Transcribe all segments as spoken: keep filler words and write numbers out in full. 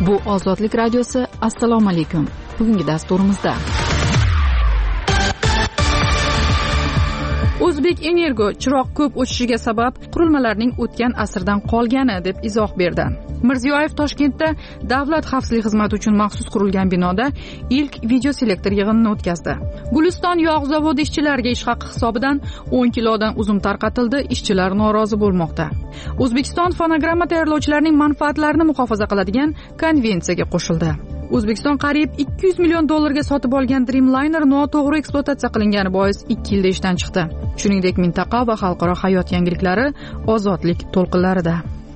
Bu Ozodlik radiosi. Assalomu alaykum. Bugungi dasturimizda O'zbek Energo chiroq ko'p o'chishiga sabab qurilmalarning o'tgan asrdan qolgani deb izoh berdi. Mirziyoyev Toshkentda Davlat xavfsizlik xizmati uchun maxsus qurilgan binoda ilk videoselektor yig'inini o'tkazdi. Guliston yog' zavodi ishchilariga ish haqi hisobidan o'n kilodan uzum tarqatildi, ishchilar norozi bo'lmoqda. O'zbekiston fonogramma tayyorlovchilarining manfaatlarini muhofaza qiladigan konvensiyaga qo'shildi. O'zbekiston qariyb ikki yuz million dollarga sotib olgan Dreamliner noto'g'ri ekspluatatsiya qilingani bois ikki yilda ishdan chiqdi. Shuningdek, mintaqa va xalqaro hayot yangiliklari Ozodlik to'lqinlarida.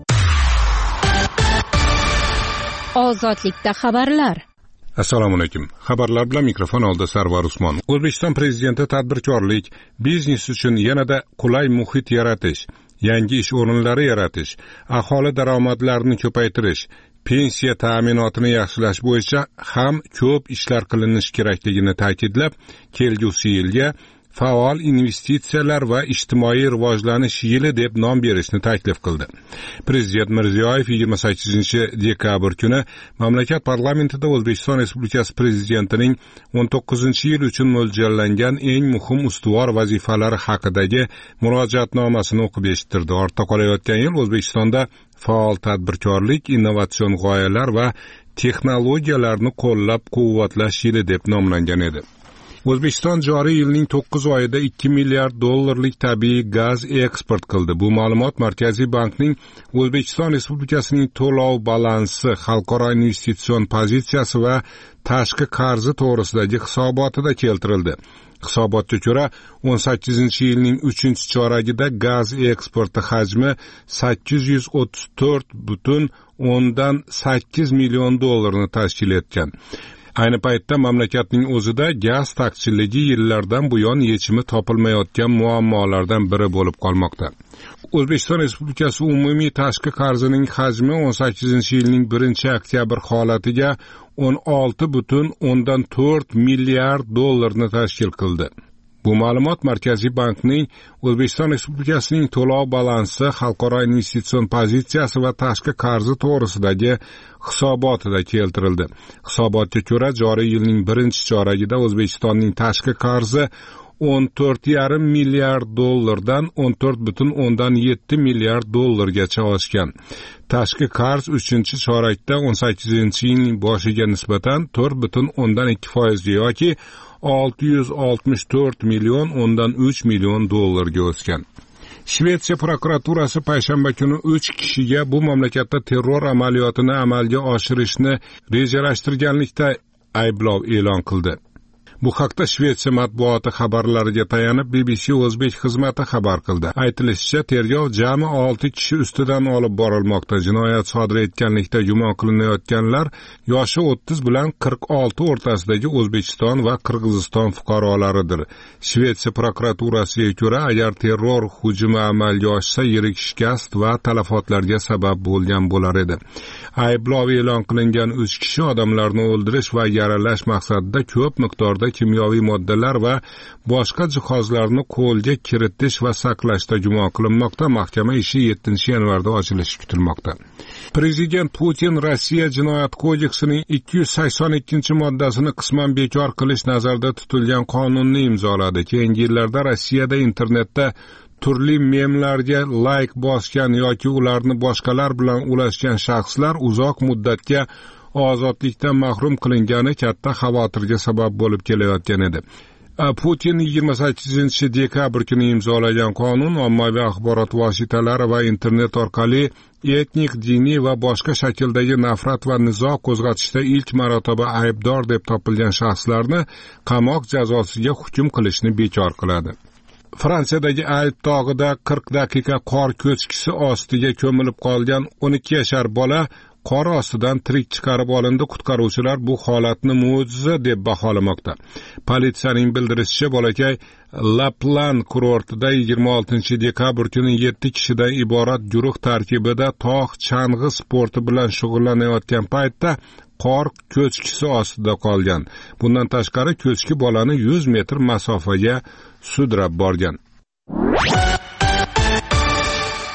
Ozodlikda xabarlar. Assalomu alaykum. Xabarlar bilan mikrofon oldida Sarvar Usmon. O'zbekiston prezidenti tadbirkorlik, biznes uchun yanada qulay muhit yaratish, yangi ish o'rinlari yaratish, aholi daromadlarini ko'paytirish, pensiya ta'minotini yaxshilash bo'yicha ham ko'p ishlar qilinishi kerakligini ta'kidlab, kelgusi yilga faol investitsiyalar va ijtimoiy rivojlanish yili deb nom berishni taklif qildi. Prezident Mirziyoyev yigirma sakkizinchi dekabr kuni mamlakat parlamentida O'zbekiston Respublikasi prezidentining o'n to'qqizinchi yil uchun mo'ljallangan eng muhim ustuvor vazifalari haqidagi murojaatnomasini o'qib eshittirdi. Ortda qolayotgan yil O'zbekistonda faol tadbirkorlik, innovatsion g'oyalar va texnologiyalarni qo'llab-quvvatlash yili deb nomlangan edi. O'zbekiston joriy yilning to'qqiz oyida ikki milliard dollarlik tabiiy gaz eksport qildi. Bu ma'lumot Markaziy bankning O'zbekiston Respublikasining to'lov balansi, xalqaro investitsion pozitsiyasi va tashqi qarzi to'g'risidagi hisobotida keltirildi. Hisobotga ko'ra, o'n sakkizinchi yilning uchinchi choragida gaz eksporti hajmi sakkiz yuz o'ttiz to'rt butun o'ndan sakkiz million dollarni tashkil etgan. Ayni paytda mamlakatning o'zida gaz taqchilligi yillardan buyon yechimi topilmayotgan muammolardan biri bo'lib qolmoqda. O'zbekiston Respublikasi umumiy tashqi qarzining hajmi o'n sakkizinchi yilning birinchi oktyabr holatiga o'n olti butun o'ndan to'rt milliard dollarni tashkil qildi. Bu ma'lumot Markaziy bankning O'zbekiston Respublikasining to'lov balansi, xalqaro investitsion pozitsiyasi va tashqi qarzi to'g'risidagi hisobotida keltirildi. Hisobotga ko'ra, joriy yilning birinchi choragida O'zbekistonning tashqi qarzi o'n to'rt yarim milliard dollardan o'n to'rt butun o'ndan yetti milliard dollargacha oshgan. Tashqi qarz uchinchi chorakda o'n sakkizinchi yilning boshiga nisbatan to'rt butun o'ndan ikki foizga yoki olti yuz oltmish to'rt million o'ndan uch million dollarga o'sgan. Shvetsiya prokuraturasi payshanba kuni uch kishiga bu mamlakatda terror amaliyotini amalga oshirishni rejalashtirganlikda ayblov e'lon qildi. Bu haqda Shvetsiya matbuoti xabarlariga tayanib B B C O'zbek xizmati xabar qildi. Aytilishicha, tergov jami olti kishi ustidan olib borilmoqda. Jinoyat sodir etganlikda gumon qilinayotganlar yoshi o'ttiz bilan qirq olti o'rtasidagi O'zbekiston va Qirg'iziston fuqarolaridir. Shvetsiya prokuraturasiga ko'ra, agar terror hujumi amalga oshsa, yirik shikast va talafotlarga sabab bo'lgan bo'lar edi. Ayblov e'lon qilingan uch kishi odamlarni o'ldirish va yaralash maqsadida ko'p miqdorda kimyoviy moddalar va boshqa jihozlarni qo'lga kiritish va saqlashda gumon qilinmoqda. Mahkama ishi yettinchi yanvarda ochilishi kutilmoqda. Prezident Putin Rossiya Jinoyat kodeksining ikki yuz sakson ikkinchi moddasini qisman bekor qilish nazarda tutilgan qonunni imzoladi. Keyingi yillarda Rossiyada internetda turli memlarga like bosgan yoki ularni boshqalar bilan ulashgan shaxslar uzoq muddatga ozodlikdan mahrum qilingani katta xavotirga sabab bo'lib kelayotgan edi. Putin yigirma sakkizinchi dekabr kuni imzolagan qonun ommaviy axborot vositalari va internet orqali etnik, diniy va boshqa shakldagi nafrat va nizo qo'zg'atishda ilk marotaba aybdor deb topilgan shaxslarni qamoq jazosiga hukm qilishni bekor qiladi. Fransiyadagi Alp tog'ida qirq daqiqa qor ko'chkisi ostiga ko'milib qolgan o'n ikki yashar bola qor ostidan tirik chiqarib olindi. Qutqaruvchilar bu holatni mo'jiza deb baholamoqda. Politsiyaning bildirishicha, bolakay Laplan kurortida yigirma oltinchi dekabr kuni yetti kishidan iborat guruh tarkibida tog' chang'i sporti bilan shug'ullanayotgan paytda qor ko'chkisi ostida qolgan. Bundan tashqari ko'chki bolani yuz metr masofaga sudrab borgan.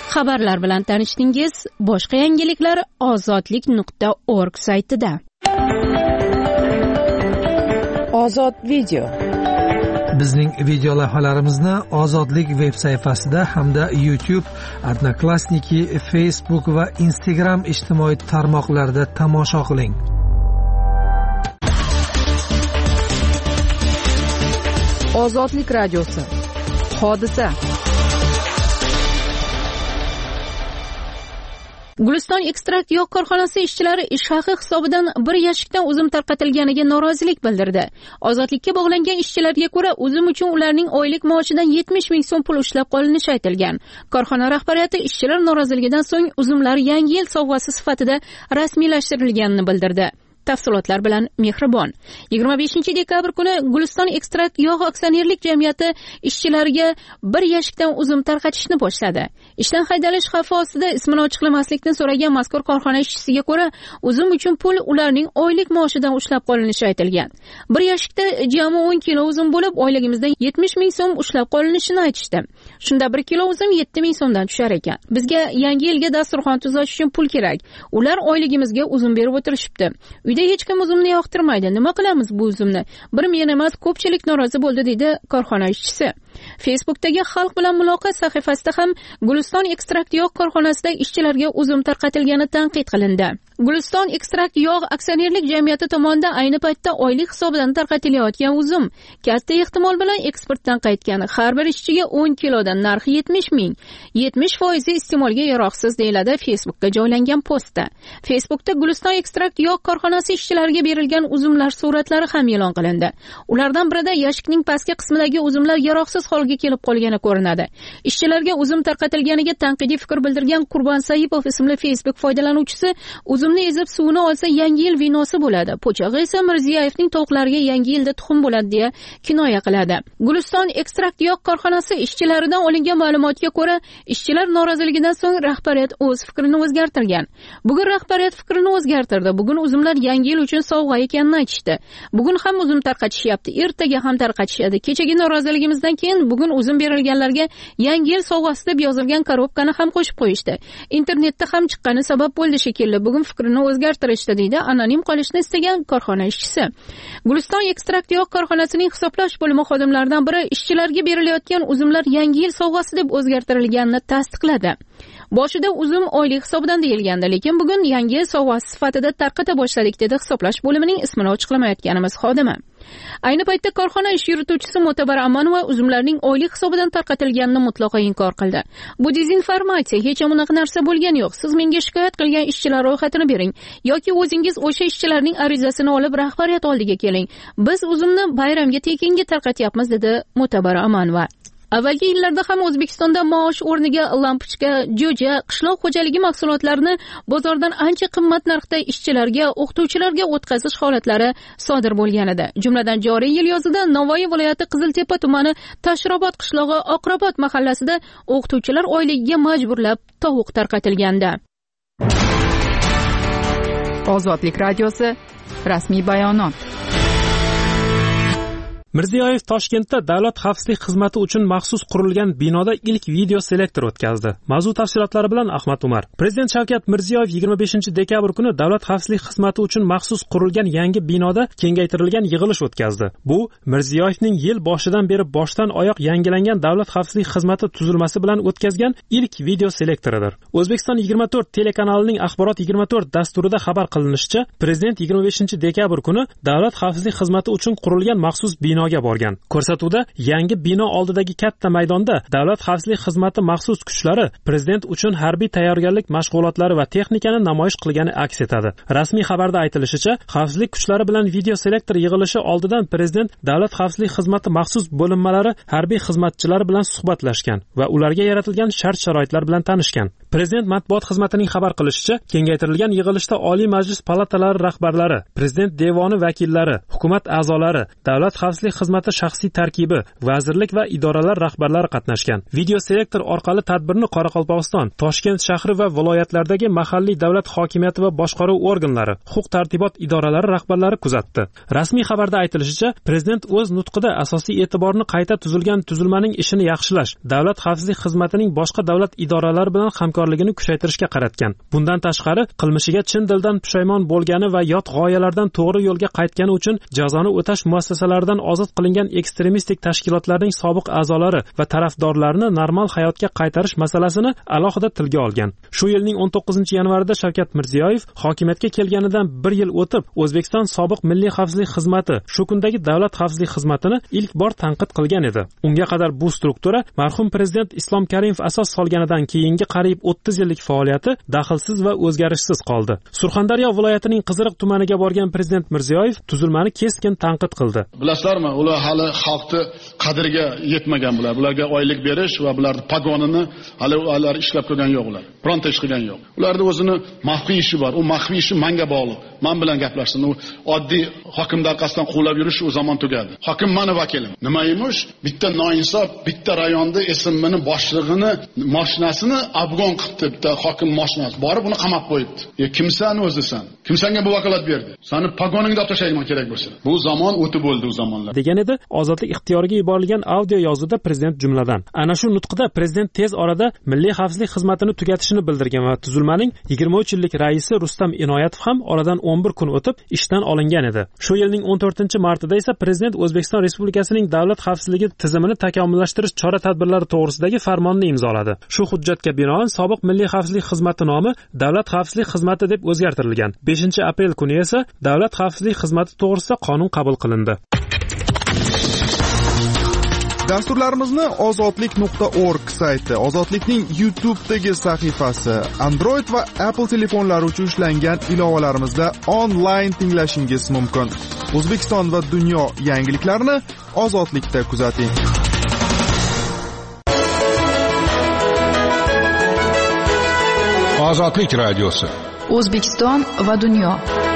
Xabarlar bilan tanishdingiz. Boshqa yangiliklar ozodlik nuqta org saytida. Ozod video. Bizning video lavhalarimizni Ozodlik veb sayfasida hamda YouTube, Odnoklassniki, Facebook va Instagram ijtimoiy tarmoqlarida tomosha qiling. Ozodlik radiosi. Hodisa. Guliston ekstrakt yog' korxonasi ishchilari ish haqi hisobidan bir yashikdan uzum tarqatilganiga norozilik bildirdi. Ozodlikka bog'langan ishchilarga ko'ra, uzum uchun ularning oylik maoshidan yetmish ming so'm pul ushlab qolinishi aytilgan. Korxona rahbariyati ishchilar noroziligidan so'ng uzumlar yangi yil sovg'asi sifatida rasmiylashtirilganini bildirdi. Tafsilotlar bilan Mehribon. yigirma beshinchi dekabr kuni Guliston ekstrakt yog' aksionerlik jamiyati ishchilariga bir yashikdan uzum tarqatishni boshladi. Ishdan haydalish xavfi ostida ismini ochiqlamaslikni so'ragan mazkur korxona ishchisiga ko'ra, uzum uchun pul ularning oylik maoshidan ushlab qolinishi aytilgan. Bir yashikda jami o'n kilo uzum bo'lib, oyligimizdan yetmish ming so'm ushlab qolinishini aytishdi. Shunda bir kilo uzum yetti ming so'mdan tushar ekan. Bizga yangi yilga dasturxon tuzash uchun pul kerak. Ular oyligimizga uzum berib o'tirishibdi. Uyda hech kim uzumni yoqtirmaydi. Nima qilamiz bu uzumni? Bir men emas, ko'pchilik norozi bo'ldi, dedi korxona ishchisi. Facebookdagi Xalq bilan muloqot sahifasida ham Guliston ekstrakt yog' korxonasidagi ishchilarga uzum tarqatilgani tanqid qilindi. Guliston ekstrakt yog' aksionerlik jamiyati tomonidan ayni paytda oylik hisobidan tarqatilayotgan uzum katta ehtimol bilan eksportdan qaytgan. Har bir ishchiga o'n kilodan narxi yetmish ming. yetmish foiz iste'molga yaroqsiz, deyiladi Facebookga joylangan postda. Facebookda Guliston ekstrakt yog' korxonasi ishchilariga berilgan uzumlar suratlari ham e'lon qilindi. Ulardan birida yashikning pastki qismidagi uzumlar yaroqsiz holga kelib qolgani ko'rinadi. Ishchilarga uzum tarqatilganiga tanqidiy fikr bildirgan Qurbon Saipov ismli Facebook foydalanuvchisi, uzumni ezib suvini olsa yangi yil vinosi bo'ladi, po'chog'i esa Mirziyoyevning tovuqlariga yangi yilda tuxum bo'ladi deya kinoya qiladi. Guliston ekstrakt yog' korxonasi ishchilaridan olingan ma'lumotga ko'ra, ishchilar noroziligidan so'ng rahbariyat o'z fikrini o'zgartirgan. Bugun rahbariyat fikrini o'zgartirdi. Bugun uzumlar yangi yil uchun sovg'a ekanini aytishdi. Bugun ham uzum tarqatishyapti, ertaga ham tarqatishadi. Kechagi noroziligimizdan keyin bugun uzum berilganlarga yangi yil sovg'asi deb yozilgan korobkani ham qo'shib qo'yishdi. Internetda ham chiqqani sabab bo'ldi shekilli. Bugun fikrini o'zgartirishdi, deydi anonim qolishni istagan korxona ishchisi. Guliston ekstrakt yog' korxonasining hisoblash bo'limi xodimlaridan biri ishchilarga berilayotgan uzumlar yangi yil sovg'asi deb o'zgartirilganini tasdiqladi. Boshida uzum oylik hisobidan deyilgandi, lekin bugun yangi sovg'asi sifatida tarqata boshladik, dedi hisoblash bo'limining ismini ochiqlamayotganimiz xodimi. Ayni paytda korxona ish yurituvchisi Mo'tabar Amanova uzumlarning oylik hisobidan tarqatilganini mutlaqo inkor qildi. Bu dezinformatsiya, hech unaqa narsa bo'lgani yo'q. Siz menga shikoyat qilgan ishchilar ro'yxatini bering yoki o'zingiz o'sha ishchilarning arizasini olib rahbariyat oldiga keling. Biz uzumni bayramga tekinga tarqatyapmiz, dedi Mo'tabar Amanova. Avvalgi yillarda ham O'zbekistonda maosh o'rniga lampochka, jo'ja, qishloq xo'jaligi mahsulotlarini bozordan ancha qimmat narxda ishchilarga, o'qituvchilarga o'tkazish holatlari sodir bo'lgan edi. Jumladan joriy yil yozida Navoiy viloyati Qiziltepa tumani Tashrobod qishlog'i Oqrobod mahallasida o'qituvchilar oyligiga majburlab tovuq tarqatilgandi. Ozodlik radiosi rasmiy bayonot. Mirziyoyev Toshkentda Davlat xavfsizlik xizmati uchun maxsus qurilgan binoda ilk video selektor o'tkazdi. Mavzu tafsilotlari bilan Ahmad Umar. Prezident Shavkat Mirziyoyev yigirma beshinchi dekabr kuni Davlat xavfsizlik xizmati uchun maxsus qurilgan yangi binoda kengaytirilgan yig'ilish o'tkazdi. Bu Mirziyoyevning yil boshidan beri boshdan oyoq yangilangan Davlat xavfsizlik xizmati tuzilmasi bilan o'tkazgan ilk video selektoridir. O'zbekiston yigirma to'rt telekanalining Axborot yigirma to'rt dasturida xabar qilinishicha, Prezident yigirma beshinchi dekabr kuni Davlat xavfsizlik xizmati uchun qurilgan maxsus bino binoga borgan. Ko'rsatuvda yangi bino oldidagi katta maydonda Davlat xavfsizlik xizmati maxsus kuchlari prezident uchun harbiy tayyorgarlik mashg'ulotlari va texnikani namoyish qilgani aks etadi. Rasmiy xabarda aytilishicha, xavfsizlik kuchlari bilan video selektor yig'ilishi oldidan prezident Davlat xavfsizlik xizmati maxsus bo'linmalari harbiy xizmatchilari bilan suhbatlashgan va ularga yaratilgan shart-sharoitlar bilan tanishgan. Prezident matbuot xizmatining xabar qilishicha, kengaytirilgan yig'ilishda Oliy Majlis palatalari rahbarlari, prezident devoni vakillari, hukumat a'zolari, Davlat xavfsizlik xavfsizlik xizmati shaxsiy tarkibi, vazirlik va idoralar rahbarlari qatnashgan. Video selektor orqali tadbirni Qoraqalpog'iston, Toshkent shahri va viloyatlardagi mahalliy davlat hokimiyati va boshqaruv organlari, huquq-tartibot idoralari rahbarlari kuzatdi. Rasmiy xabarda aytilishicha, prezident o'z nutqida asosiy e'tiborni qayta tuzilgan tuzilmaning ishini yaxshilash, davlat xavfsizlik xizmatining boshqa davlat idoralari bilan hamkorligini kuchaytirishga qaratgan. Bundan tashqari, qilmishiga chin dildan pushaymon bo'lgani va yot g'oyalardan to'g'ri yo'lga qaytgani uchun jazoni o'tash muassasalaridan ozod qilingan ekstremistik tashkilotlarning sobiq a'zolari va tarafdorlarini normal hayotga qaytarish masalasini alohida tilga olgan. Shu yilning o'n to'qqizinchi yanvarida Shavkat Mirziyoyev hokimiyatga kelganidan bir yil o'tib, O'zbekiston sobiq milliy xavfsizlik xizmati, shu kundagi davlat xavfsizlik xizmatini ilk bor tanqid qilgan edi. Unga qadar bu struktura marhum prezident Islom Karimov asos solganidan keyingi qariyb o'ttiz yillik faoliyati daxlsiz va o'zgarishsiz qoldi. Surxondaryo viloyatining Qiziriq tumaniga borgan prezident Mirziyoyev tuzilmani keskin tanqid qildi. Bilasizlarmi, ular hali xalqni qadriga yetmagan bular. Bularga oylik berish va bularning pagonini hali ular ishlab ko'rgan yo'q ular. Bironta ish qilgan yo'q. Ularda o'zini maxfiy ishi bor. U maxfiy ishi menga bog'liq. Men bilan gaplashsin. U oddiy hokimlar orqasidan qo'llab yurish o zaman tugadi. Hokim meni vakilim. Nima emish? Bitta noinsof, bitta rayonda esimini boshlig'ini mashinasini afg'on qilibdi. Bitta hokim mashinasi borib uni qamab qo'yibdi. E kimsan o'zisan? Kim senga bu vakolat berdi? Seni pagoningda tashlayman kerak bo'lsa. Bu zamon o'tib bo'ldi u zamonlar. Degan edi, ozodlik ixtiyoriga yuborilgan audio yozuvda prezident jumladan. Ana shu nutqida prezident tez orada milliy xavfsizlik xizmatini tugatishini bildirgan va tuzilmaning yigirma uch yillik raisi Rustam Inoyatov ham oradan o'n bir kun o'tib ishdan olingan edi. Shu yilning o'n to'rtinchi martida esa prezident O'zbekiston Respublikasining davlat xavfsizligi tizimini takomillashtirish chora-tadbirlari to'g'risidagi farmonni imzoladi. Shu hujjatga binoan sobiq milliy xavfsizlik xizmati nomi davlat xavfsizlik xizmati deb o'zgartirilgan. beshinchi aprel kuni esa davlat xavfsizlik xizmati to'g'risida qonun qabul qilindi. Dasturlarimizni ozodlik nuqta org sayti, Ozodlikning YouTube'dagi sahifasi, Android va Apple telefonlari uchun ishlangan ilovalarimizda onlayn tinglashingiz mumkin. O'zbekiston va dunyo yangiliklarini Ozodlikda kuzating. Ozodlik radiosi. O'zbekiston va dunyo.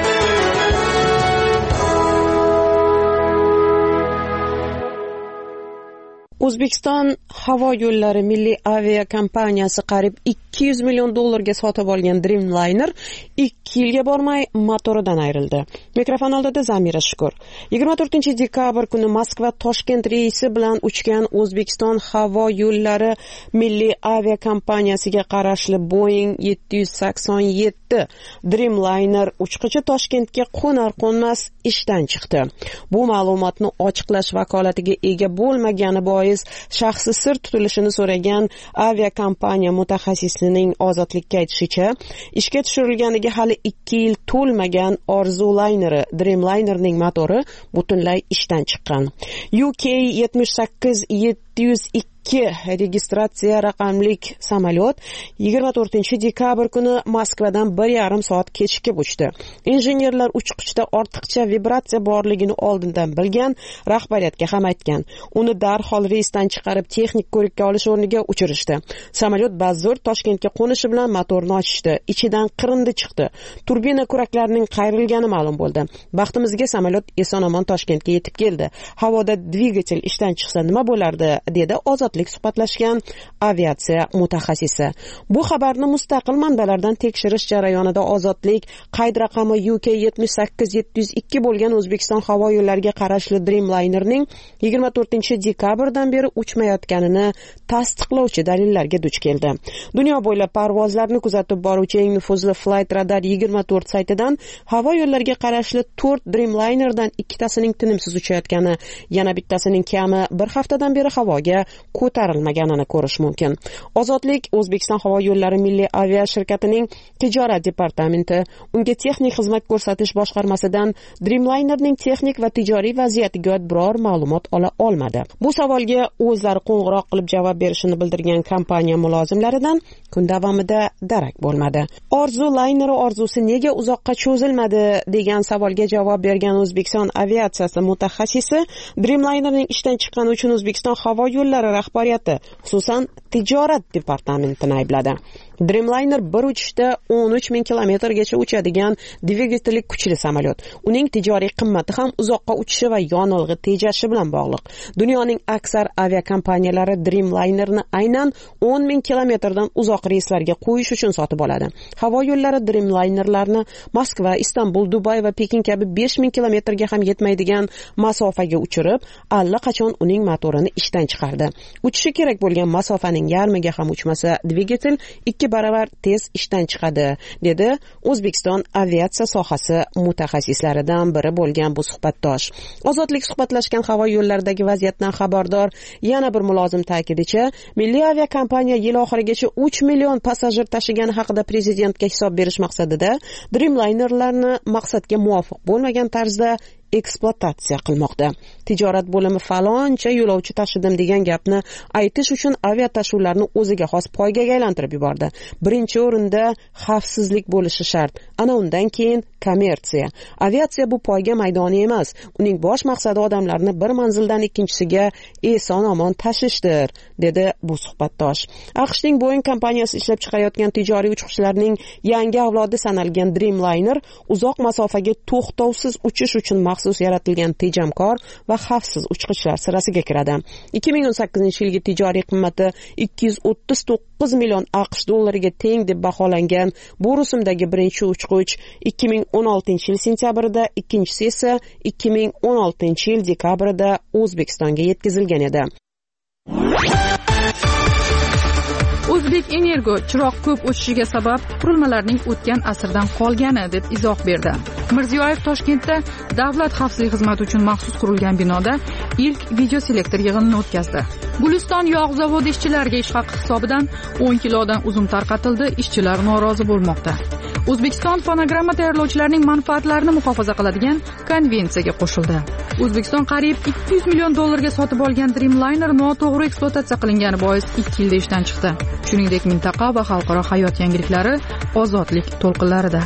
O'zbekiston havo yo'llari milliy avia kompaniyasi qariyb ikki yuz million dollarga sotib olgan Dreamliner ikki yilga bormay motoridan ayrildi. Mikrofon oldida Zamira Shukur. yigirma to'rtinchi dekabr kuni Moskva Toshkent reysi bilan uchgan O'zbekiston havo yo'llari milliy avia kompaniyasiga qarashli Boeing yetti yuz sakson yetti Dreamliner uchqichi Toshkentga qo'nar-qo'nmas ishdan chiqdi. Bu ma'lumotni ochiqlash vakolatiga ega bo'lmagani bois shaxsi sir tutilishini so'ragan aviakompaniya mutaxassisining Ozodlikka aytishicha, ishga tushirilganiga hali ikki yil to'lmagan Orzu layneri Dreamlinerning motori butunlay ishdan chiqqan. U K yetmish sakkiz yetti yuz ikki registratsiya raqamlik samolyot yigirma to'rtinchi dekabr kuni Moskvadan bir yarim soat kechikib uchdi. Injenerlar uchqichda ortiqcha vibratsiya borligini oldindan bilgan, rahbariyatga ham aytgan. Uni darhol reysdan chiqarib texnik ko'rikka olish o'rniga uchirishdi. Samolyot bazo'r Toshkentga qo'nishi bilan motorni ochishdi. Ichidan qirindi chiqdi. Turbina kuraklarining qayrilgani ma'lum bo'ldi. Baxtimizga samolyot eson-omon Toshkentga yetib keldi. Havoda dvigatel ishdan chiqsa nima bo'lardi, dedi Ozodlik suhbatlashgan aviatsiya mutaxassisi. Bu xabarni mustaqil manbalardan tekshirish jarayonida Ozodlik qayd raqami U K yetmish sakkiz yetti yuz ikki bo'lgan O'zbekiston havo yo'llariga qarashli Dreamlinerning yigirma to'rtinchi dekabrdan beri uchmayotganini tasdiqlovchi dalillarga duch keldi. Dunyo bo'ylab parvozlarni kuzatib boruvchi eng nufuzli Flight Radar yigirma to'rt saytidan havo yo'llariga qarashli to'rt Dreamlinerdan ikkitasining tinimsiz uchayotgani, yana bittasining kami bir haftadan beri havoga ko'tarilmaganini ko'rish mumkin. Ozodlik O'zbekiston havo yo'llari milliy avia shirkatining tijorat departamenti unga texnik xizmat ko'rsatish boshqarmasidan Dreamlinerning texnik va tijoriy vaziyatiga biror ma'lumot ola olmadi. Bu savolga o'zlari qo'ng'iroq qilib javob berishini bildirgan kompaniya mulozimlaridan kun davomida darak bo'lmadi. Orzu layneri orzusi nega uzoqqa cho'zilmadi degan savolga javob bergan O'zbekiston aviatsiyasi mutaxassisi Dreamlinerning ishdan chiqqani uchun O'zbekiston havo yo'llari rahbariyati, xususan tijorat departamentini aybladi. Dreamliner bir uchishda o'n uch ming kilometrgacha uchadigan dvigateli kuchli samolyot. Uning tijoriy qimmati ham uzoqqa uchishi va yonilg'i tejashi bilan bog'liq. Dunyoning aksar aviakompaniyalari Dreamlinerni aynan o'n ming kilometrdan uzoq reyslarga qo'yish uchun sotib oladi. Havo yo'llari Dreamlinerlarni Moskva, Istanbul, Dubay va Pekin kabi besh ming kilometrga ham yetmaydigan masofaga uchirib, allaqachon uning motorini ishdan chiqardi. Uchishi kerak bo'lgan masofaning yarmiga ham uchmasa, dvigatel ikki baravar tez ishdan chiqadi, dedi O'zbekiston aviatsiya sohasi mutaxassislaridan biri bo'lgan bu suhbatdosh. Ozodlik suhbatlashgan havo yo'llaridagi vaziyatdan xabardor yana bir mulozim ta'kidicha, milliy aviakompaniya yil oxirigacha uch million passajir tashigani haqida prezidentga hisob berish maqsadida Dreamlinerlarni maqsadga muvofiq bo'lmagan tarzda ekspluatatsiya qilmoqda. Tijorat bo'limi faloncha yo'lovchi tashidim degan gapni aytish uchun aviatashuvlarni o'ziga xos poygaga aylantirib yubordi. Birinchi o'rinda xavfsizlik bo'lishi shart. Ana undan keyin kommersiya. Aviatsiya bu poyga maydoni emas. Uning bosh maqsadi odamlarni bir manzildan ikkinchisiga eson-omon tashishdir, dedi bu suhbatdosh. AQShning Boeing kompaniyasi ishlab chiqarayotgan tijoriy uchuvchilarning yangi avlodi sanalgan Dreamliner uzoq masofaga to'xtovsiz uchish uchun maxsus yaratilgan tejamkor va xavfsiz uchqichlar sirasiga kiradi. ikki ming o'n sakkizinchi yilgi tijoriy qimmati ikki yuz o'ttiz to'qqiz million AQSh dollariga teng deb baholangan bu rusumdagi birinchi uchqich ikki ming o'n oltinchi yil sentyabrida, ikkinchisi esa ikki ming o'n oltinchi yil dekabrida O'zbekistonga yetkazilgan edi. O'zbek Energo chiroq ko'p o'chishiga sabab qurilmalarning o'tgan asrdan qolgani deb izoh berdi. Mirziyoyev Toshkentda Davlat xavfsizlik xizmati uchun maxsus qurilgan binoda ilk videoselektor yig'inini o'tkazdi. Guliston yog' zavodi ishchilariga ish haqi hisobidan o'n kilodan uzum tarqatildi, ishchilar norozi bo'lmoqda. O'zbekiston fonogramma tayyorlovchilarining manfaatlarini muhofaza qiladigan konvensiyaga qo'shildi. O'zbekiston qariyb ikki yuz million dollarga sotib olgan Dreamliner noto'g'ri ekspluatatsiya qilingani bois ikki yilda ishdan chiqdi. Shuningdek, mintaqa va xalqaro hayot yangiliklari ozodlik to'lqinlarida.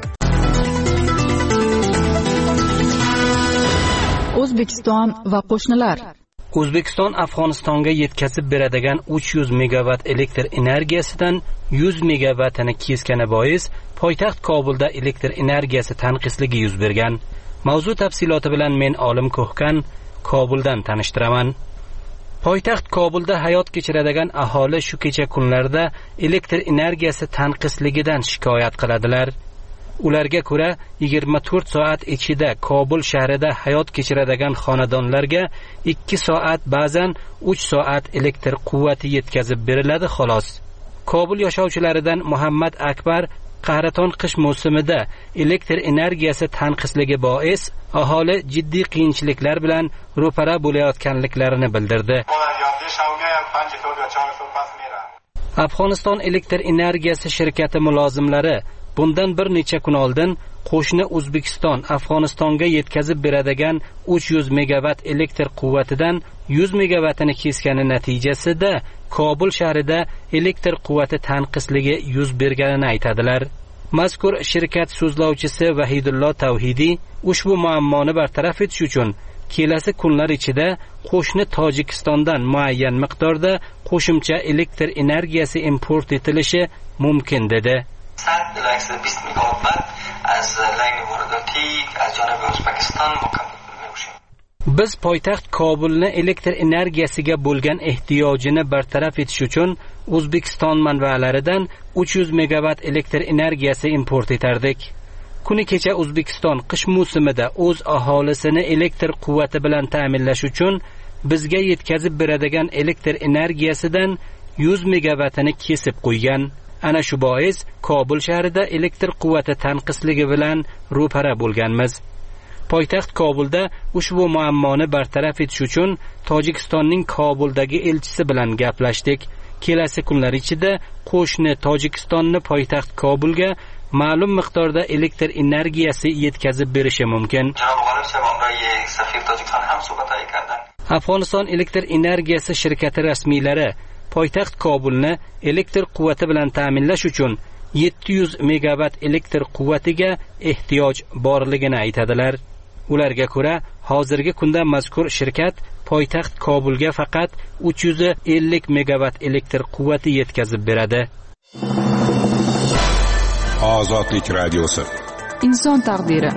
O'zbekiston va qo'shnilar. O'zbekiston Afg'onistonga yetkazib beradigan uch yuz megavat elektr energiyasidan yuz megavatini kesgani bois poytaxt Kobulda elektr energiyasi tanqisligi yuz bergan. Mavzu tafsiloti bilan men Olim Ko'hkan Kobuldan tanishtiraman. Poytaxt Kobulda hayot kechiradigan aholi shu kecha kunlarda elektr energiyasi tanqisligidan shikoyat qiladilar. Ularga ko'ra yigirma to'rt soat ichida Kobul shahrida hayot kechiradigan xonadonlarga ikki soat, ba'zan uch soat elektr quvvati yetkazib beriladi xolos. Kobul yashovchilaridan Muhammad Akbar qahraton qish mavsumida elektr energiyasi tanqisligi bois aholi jiddiy qiyinchiliklar bilan ro'para bo'layotganliklarini bildirdi. Afg'oniston elektr energiyasi shirkati mulozimlari bundan bir necha kun oldin qo'shni O'zbekiston Afg'onistonga yetkazib beradigan uch yuz megavat elektr quvvatidan yuz megavatini kesgani natijasida Kobul shahrida elektr quvvati tanqisligi yuz berganini aytadilar. Mazkur shirkat so'zlovchisi Vahidullo Tavhidiy ushbu muammoni bartaraf etish uchun kelasi kunlar ichida qo'shni Tojikistondan muayyan miqdorda qo'shimcha elektr energiyasi import etilishi mumkin dedi. Biz poytaxt Kobulni elektr energiyasiga bo'lgan ehtiyojini bartaraf etish uchun O'zbekiston manbalaridan uch yuz megavat elektr energiyasi import etardik. Kuni kecha O'zbekiston qish mavsumida o'z aholisini elektr quvvati bilan ta'minlash uchun bizga yetkazib beradigan elektr energiyasidan yuz megavatini kesib qo'ygan. Ana shu bois Kobul shahrida elektr quvvati tanqisligi bilan ro'para bo'lganmiz. Poytaxt Kobulda ushbu muammoni bartaraf etish uchun Tojikistonning Kobuldagi elchisi bilan gaplashdik. Kelasi kunlar ichida qo'shni Tojikistonni poytaxt Kobulga ma'lum miqdorda elektr energiyasi yetkazib berishi mumkin. Afg'oniston elektr energiyasi shirkati rasmiylari poytaxt Kobulni elektr quvvati bilan ta'minlash uchun yetti yuz megavat elektr quvvatiga ehtiyoj borligini aytadilar. Ularga ko'ra, hozirgi kunda mazkur shirkat poytaxt Kobulga faqat uch yuz ellik megavat elektr quvvati yetkazib beradi. Ozodlik radiosi. Inson taqdiri.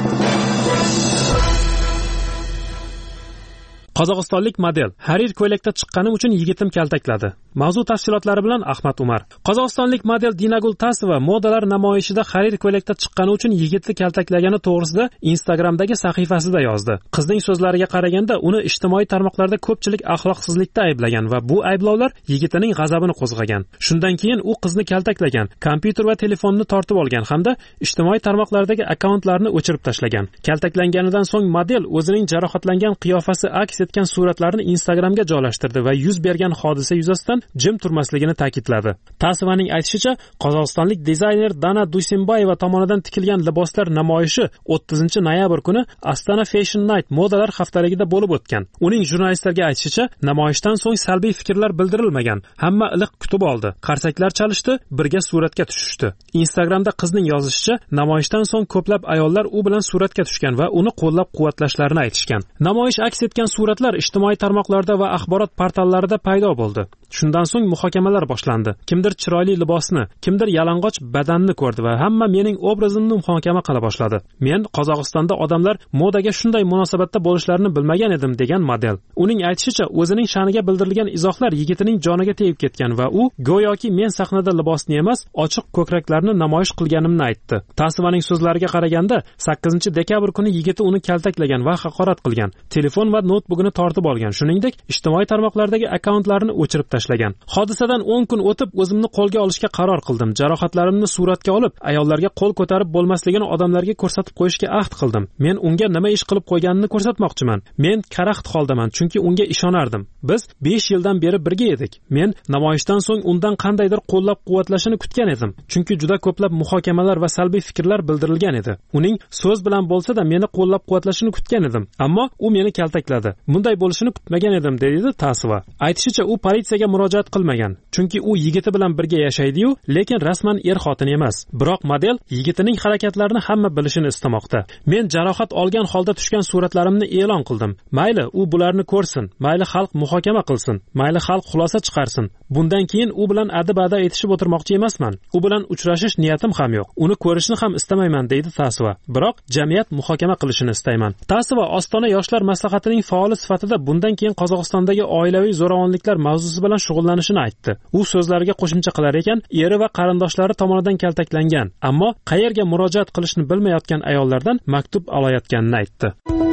Qozog'istonlik model harir ko'ylakda chiqqani uchun yigitim kaltakladi. Mavzu tafsilotlari bilan Ahmad Umar. Qozog'istonlik model Dinagul Tasova modalar namoyishida harir ko'ylakda chiqqani uchun yigitni kaltaklagani to'g'risida Instagramdagi sahifasida yozdi. Qizning so'zlariga qaraganda, uni ijtimoiy tarmoqlarda ko'pchilik axloqsizlikda ayblagan va bu ayblovlar yigitining g'azabini qo'zg'agan. Shundan keyin u qizni kaltaklagan, kompyuter va telefonni tortib olgan hamda ijtimoiy tarmoqlardagi akkauntlarni o'chirib tashlagan. Kaltaklanganidan so'ng model o'zining jarohatlangan qiyofasi aks etgan suratlarni Instagramga joylashtirdi va yuz bergan hodisa yuzasidan jim turmasligini ta'kidladi. Tasovaning aytishicha, qozog'istonlik dizayner Dana Dusimbayeva tomonidan tikilgan liboslar namoyishi o'ttizinchi noyabr kuni Astana Fashion Night modalar haftaligida bo'lib o'tgan. Uning jurnalistlarga aytishicha, namoyishdan so'ng salbiy fikrlar bildirilmagan. Hamma iliq kutib oldi. Qarsaklar chalishdi, birga suratga tushishdi. Instagramda qizning yozishicha, namoyishdan so'ng ko'plab ayollar u bilan suratga tushgan va uni qo'llab-quvvatlashlarini aytishgan. Namoyish aks etgan suratlar ijtimoiy tarmoqlarda va axborot portallarida paydo bo'ldi. Shundan so'ng muhokamalar boshlandi. Kimdir chiroyli libosni, kimdir yalang'och badanni ko'rdi va hamma mening obrazimni muhokama qila boshladi. Men Qozog'istonda odamlar modaga shunday munosabatda bo'lishlarini bilmagan edim, degan model. Uning aytishicha, o'zining sha'niga bildirilgan izohlar yigitining joniga tegib ketgan va u go'yoki men sahnada libosni emas, ochiq ko'kraklarni namoyish qilganimni aytdi. Tasovaning so'zlariga qaraganda, sakkizinchi dekabr kuni yigiti uni kaltaklagan va haqorat qilgan. Telefon va noutbugini tortib olgan. Shuningdek, ijtimoiy tarmoqlardagi akkauntlarini o'chirib tashlagan. Hodisadan o'n kun o'tib o'zimni qo'lga olishga qaror qildim. Jarohatlarimni suratga olib, ayollarga qo'l ko'tarib bo'lmasligini odamlarga ko'rsatib qo'yishga ahd qildim. Men unga nima ish qilib qo'yganini ko'rsatmoqchiman. Men karaxt holdaman, chunki unga ishonardim. Biz besh yildan beri birga edik. Men namoyishdan so'ng undan qandaydir qo'llab-quvvatlashini kutgan edim, chunki juda ko'plab muhokamalar va salbiy fikrlar bildirilgan edi. Uning so'z bilan bo'lsa-da meni qo'llab-quvvatlashini kutgan edim, ammo u meni kaltakladi. Bunday bo'lishini kutmagan edim, dedi Tasova. Aytishicha, u politsiyaga murojaat qilmagan, chunki u yigiti bilan birga yashaydi-yu, lekin rasman er-xotin emas. Biroq model yigitining harakatlarini hamma bilishini istamoqda. Men jarohat olgan holda tushgan suratlarimni e'lon qildim. Mayli, u bularni ko'rsin, mayli xalq muhokama qilsin, mayli xalq xulosa chiqarsin. Bundan keyin u bilan adib-ada etishib o'tirmoqchi emasman. U bilan uchrashish niyatim ham yo'q. Uni ko'rishni ham istamayman, deydi Tasova. Biroq jamiyat muhokama qilishini istayman. Tasova Ostona yoshlar maslahatining faoli sifatida bundan keyin Qozog'istondagi oilaviy zo'ravonliklar mavzusi bilan shug'ullanishini aytdi. U so'zlariga qo'shimcha qilar ekan, eri va qarindoshlari tomonidan kaltaklangan, ammo qayerga murojaat qilishni bilmayotgan ayollardan maktub olayotganini aytdi.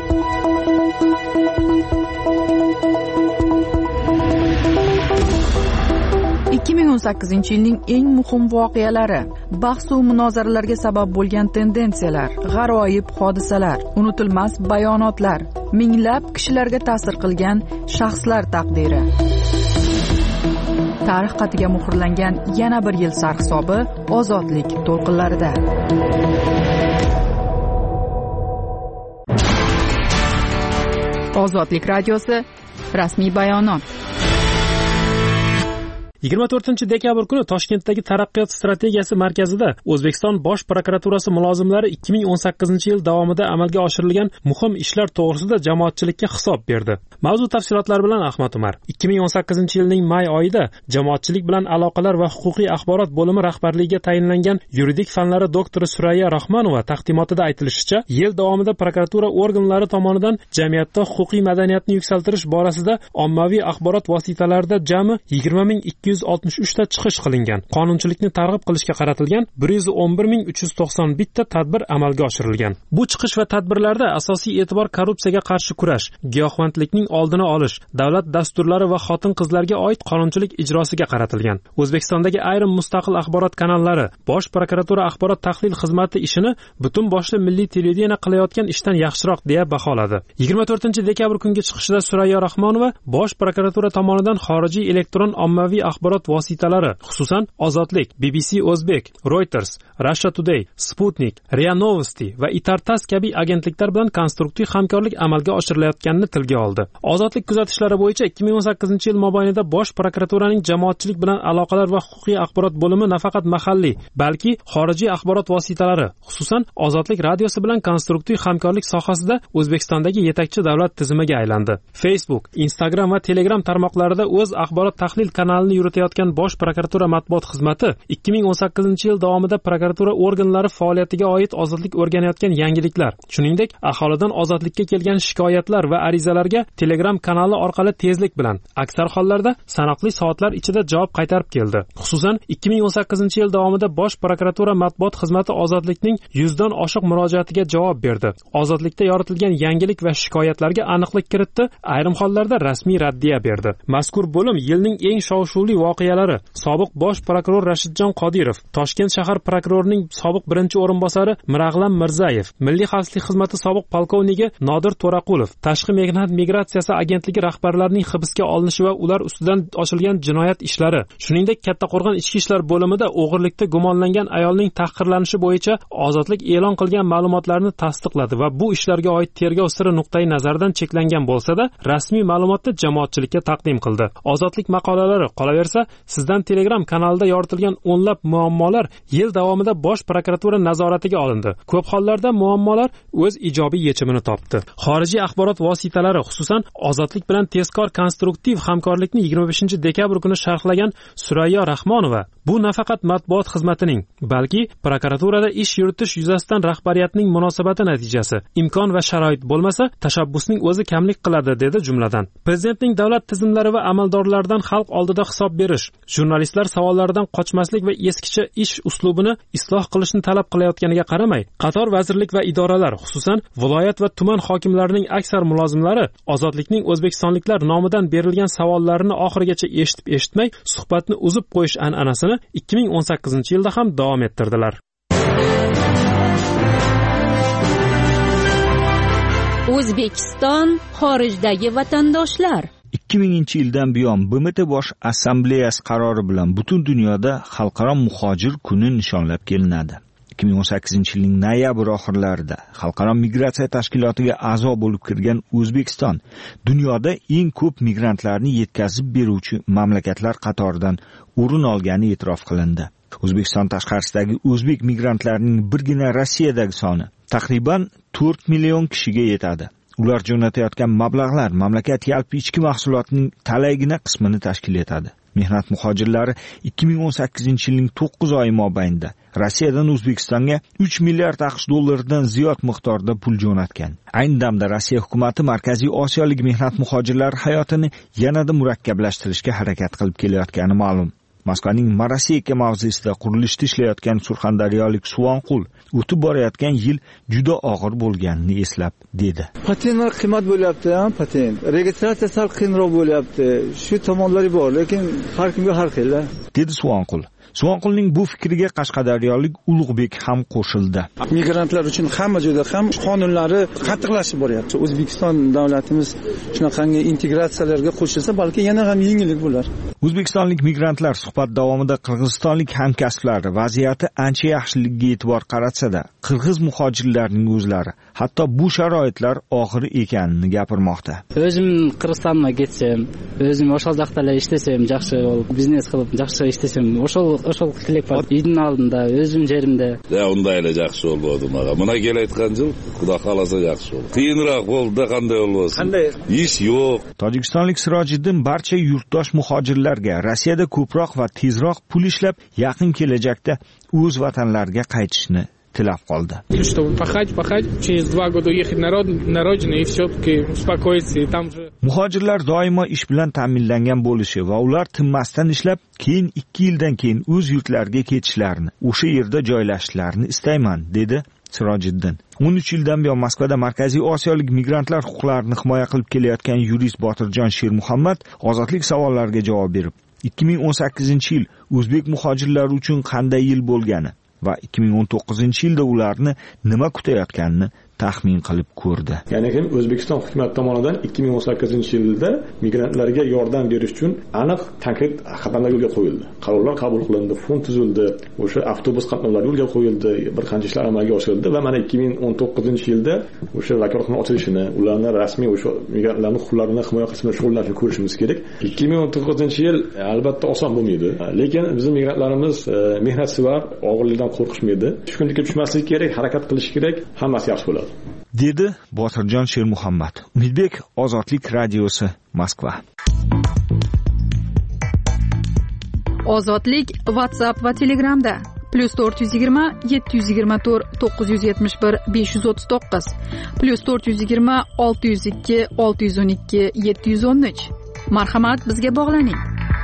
ikki ming o'n sakkizinchi yilning eng muhim voqealari, bahs va munozaralarga sabab bo'lgan tendensiyalar, g'aroyib hodisalar, unutilmas bayonotlar, minglab kishilarga ta'sir qilgan shaxslar taqdiri. Tarix xatiga muhrlangan yana bir yil sarhisobi ozodlik to'lqinlarida. Ozodlik radiosi rasmiy bayonot. yigirma to'rtinchi dekabr kuni Toshkentdagi Taraqqiyot strategiyasi markazida O'zbekiston Bosh prokuraturasi mulozimlari ikki ming o'n sakkizinchi yil davomida amalga oshirilgan muhim ishlar to'g'risida jamoatchilikka hisob berdi. Mavzu tafsilotlari bilan Ahmad Umar. ikki ming o'n sakkizinchi yilning may oyida jamoatchilik bilan aloqalar va huquqiy axborot bo'limi rahbarligiga tayinlangan yuridik fanlari doktori Surayya Rahmonova taqdimotida aytilishicha, yil davomida prokuratura organlari tomonidan jamiyatda huquqiy madaniyatni yuksaltirish borasida ommaviy axborot vositalarida jami yigirma ming ikki yuz oltmish uch ta chiqish qilingan. Qonunchilikni targ'ib qilishga qaratilgan bir yuz o'n bir ming uch yuz to'qson bitta tadbir amalga oshirilgan. Bu chiqish va tadbirlarda asosiy e'tibor korrupsiyaga qarshi kurash, giyohvandlikning oldini olish, davlat dasturlari va xotin-qizlarga oid qonunchilik ijrosiga qaratilgan. O'zbekistondagi ayrim mustaqil axborot kanallari Bosh prokuratura axborot tahlil xizmati ishini butun boshli milliy televideniya qilayotgan ishdan yaxshiroq deya baholadi. yigirma to'rtinchi dekabr kungi chiqishida Surayyo Rahmonova Bosh prokuratura tomonidan xorijiy elektron ommaviy axborot vositalari, xususan Ozodlik, B B C O'zbek, Reuters, Russia Today, Sputnik, Ria Novosti va Itartas kabi agentliklar bilan konstruktiv hamkorlik amalga oshirilayotganini tilga oldi. Ozodlik kuzatishlari bo'yicha ikki ming o'n sakkizinchi yil mobaynida Bosh prokuraturaning jamoatchilik bilan aloqalar va huquqiy axborot bo'limi nafaqat mahalliy, balki xorijiy axborot vositalari, xususan Ozodlik radiosi bilan konstruktiv hamkorlik sohasida O'zbekistondagi yetakchi davlat tizimiga aylandi. Facebook, Instagram va Telegram tarmoqlarida o'z axborot tahlil kanalini yuritayotgan bosh prokuratura matbuot xizmati ikki ming o'n sakkizinchi yil davomida prokuratura organlari faoliyatiga oid ozodlik o'rganayotgan yangiliklar, shuningdek aholidan ozodlikka kelgan shikoyatlar va arizalarga Telegram kanali orqali tezlik bilan, aksar hollarda sanoqli soatlar ichida javob qaytarib keldi. Xususan, ikki ming o'n sakkizinchi yil davomida bosh prokuratura matbuot xizmati ozodlikning yuzdan oshiq murojaatiga javob berdi. Ozodlikda yoritilgan yangilik va shikoyatlarga aniqlik kiritdi, ayrim hollarda rasmiy raddiya berdi. Mazkur bo'lim yilning eng shov-shuvli voqealari. Sobiq bosh prokuror Rashidjon Qodirov, Toshkent shahar prokurorining sobiq birinchi o'rinbosari Mirag'lam Mirzayev, Milliy xavfsizlik xizmati sobiq polkovniki Nodir To'raqulov, Tashqi mehnat migratsiyasi agentligi rahbarlarining hibsga olinishi va ular ustidan ochilgan jinoyat ishlari, shuningdek Kattaqo'rg'on ichki ishlar bo'limida o'g'irlikda gumonlangan ayolning tahqirlanishi bo'yicha ozodlik e'lon qilgan ma'lumotlarni tasdiqladi va bu ishlarga oid tergov siri nuqtai nazardan cheklangan bo'lsa-da, rasmiy ma'lumotni jamoatchilikka taqdim qildi. Ozodlik maqolalari qolaversa, sizdan Telegram kanalida yoritilgan o'nlab muammolar yil davomida bosh prokuratura nazoratiga olindi. Ko'p hollarda muammolar o'z ijobiy yechimini topdi. Xorijiy axborot vositalari, xususan Ozodlik bilan tezkor konstruktiv hamkorlikni yigirma beshinchi dekabr kuni sharhlagan Surayyo Rahmonova, bu nafaqat matbuot xizmatining, balki prokuraturada ish yuritish yuzasidan rahbariyatning munosabati natijasi. Imkon va sharoit bo'lmasa, tashabbusning o'zi kamlik qiladi, dedi jumladan. Prezidentning davlat tizimlari va amaldorlaridan xalq oldida hisob berish, jurnalistlar savollaridan qochmaslik va eskicha ish uslubini isloh qilishni talab qilayotganiga qaramay, qator vazirlik va idoralar, xususan viloyat va tuman hokimlarining aksar mulozimlari ozodlikning o'zbekistonliklar nomidan berilgan savollarini oxirigacha eshitib eshitmay suhbatni uzib qo'yish an'anasini ikki ming o'n sakkizinchi yilda ham davom ettirdilar. O'zbekiston xorijdagi vatandoshlar. ikki minginchi yildan buyon B M T bosh assambleyasi qarori bilan butun dunyoda xalqaro muhojir kuni nishonlab kelinadi. ikki ming o'n sakkizinchi yilning noyabr oxirlarida xalqaro migratsiya tashkilotiga a'zo bo'lib kirgan O'zbekiston dunyoda eng ko'p migrantlarni yetkazib beruvchi mamlakatlar qatoridan o'rin olgani e'tirof qilindi. O'zbekiston tashqarisidagi o'zbek migrantlarning birgina Rossiyadagi soni taxriban to'rt million kishiga yetadi. Ular jo'natayotgan mablag'lar mamlakat yalpi ichki mahsulotining talaygina qismini tashkil etadi. Mehnat muhojirlari ikki ming o'n sakkizinchi yilning to'qqiz oyi mobaynida Rossiyadan O'zbekistonga uch milliard AQSh dollaridan ziyod miqdorda pul jo'natgan. Ayni damda Rossiya hukumati Markaziy Osiyolik mehnat muhojirlari hayotini yanada murakkablashtirishga harakat qilib kelayotgani ma'lum. Moskvaning Maroseyka mavzesida qurilishda ishlayotgan surxondaryolik Suvonqul o'tib borayotgan yil juda og'ir bo'lganini eslab dedi. Patentlar qimmat bo'lyapti, ha, patent. Registratsiya sal qiyinroq bo'lyapti. Shu tomonlari bor, lekin har kimga har xil, dedi Suvonqul. Suvonqulning bu fikriga Qashqadaryolik Ulug'bek ham qo'shildi. Migrantlar uchun hamma joyda ham qonunlari qattiqlashib boryapti. O'zbekiston davlatimiz shunaqangi integratsiyalarga qo'shilsa, balki yana ham yengillik bo'lar. O'zbekistonlik migrantlar suhbat davomida qirg'izistonlik hamkasblari vaziyati ancha yaxshiligiga e'tibor qaratsa-da, qirg'iz muhojirlarning o'zlari hatto bu sharoitlar og'ir ekanini gapirmoqda. O'zim Qirg'izistonga ketsam, o'zim o'sha yoqda ishlasam, yaxshi biznes qilib, yaxshi ishlasam, o'sha o'sha tilak bor. Uyning oldida, o'zim yerimda. Ya unda ele yaxshi bo'ldi maga. Buna kelayotgan yil Xudo xolasa yaxshi bo'ldi. Qiyinroq bo'ldi, qanday bo'lsin? Qanday? Ish yo'q. Tojikistonlik Sirojiddin barcha yurtdosh muhojirlarga Rossiyada ko'proq va tezroq pul ishlab, yaqin kelajakda o'z vatanlariga qaytishni tilab qoldi. Чтобы пахать, пахать, через два года уехать на родину и все-таки успокоиться и там же. Muhojirlar doimo ish bilan ta'minlangan bo'lishi va ular tinmasdan ishlab, keyin ikki yildan keyin o'z yurtlariga ketishlarini, o'sha yerda joylashishlarini istayman, dedi Sirojiddin. o'n uch yildan buyon Moskvada Markaziy Osiyolik migrantlar huquqlarini himoya qilib kelayotgan yurist Botirjon Shermuhammad ozodlik savollariga javob berib, ikki ming o'n sakkizinchi yil o'zbek muhojirlari uchun qanday yil bo'lgani va ikki ming o'n to'qqizinchi yilda ularni nima kutayotganini taxmin qilib ko'rdi. Ya'ni kim O'zbekiston hukumati tomonidan ikki ming o'n sakkizinchi yilda migrantlarga yordam berish uchun aniq konkret qadamlar yo'lga qo'yildi. Qarorlar qabul qilindi, fond tuzildi, o'sha avtobus qatnovlari yo'lga qo'yildi, bir qancha ishlar amalga oshirildi va mana ikki ming o'n to'qqizinchi yilda o'sha vakolatxona ochilishini, ularni rasmiy o'sha migrantlarning huquqlarini himoya qilishni shug'ullanishni ko'rishimiz kerak. ikki ming o'n to'qqizinchi yil albatta oson bo'lmaydi, lekin bizning migrantlarimiz mehnatsevar, og'irlikdan qo'rqishmaydi. Tushkunlikka tushmaslik kerak, harakat qilish kerak, hammasi yaxshi bo'ladi, dedi Botirjon Shermuhammad. Umidbek, Ozodlik radiosi, Moskva. Ozodlik WhatsApp va Telegramda plus to'rt yuz yigirma yetti yuz yigirma to'rt to'qqiz yuz yetmish bir besh yuz o'ttiz to'qqiz plus to'rt yuz yigirma olti yuz ikki olti yuz o'n ikki yetti yuz o'n uch. Marhamat, bizga bog'laning.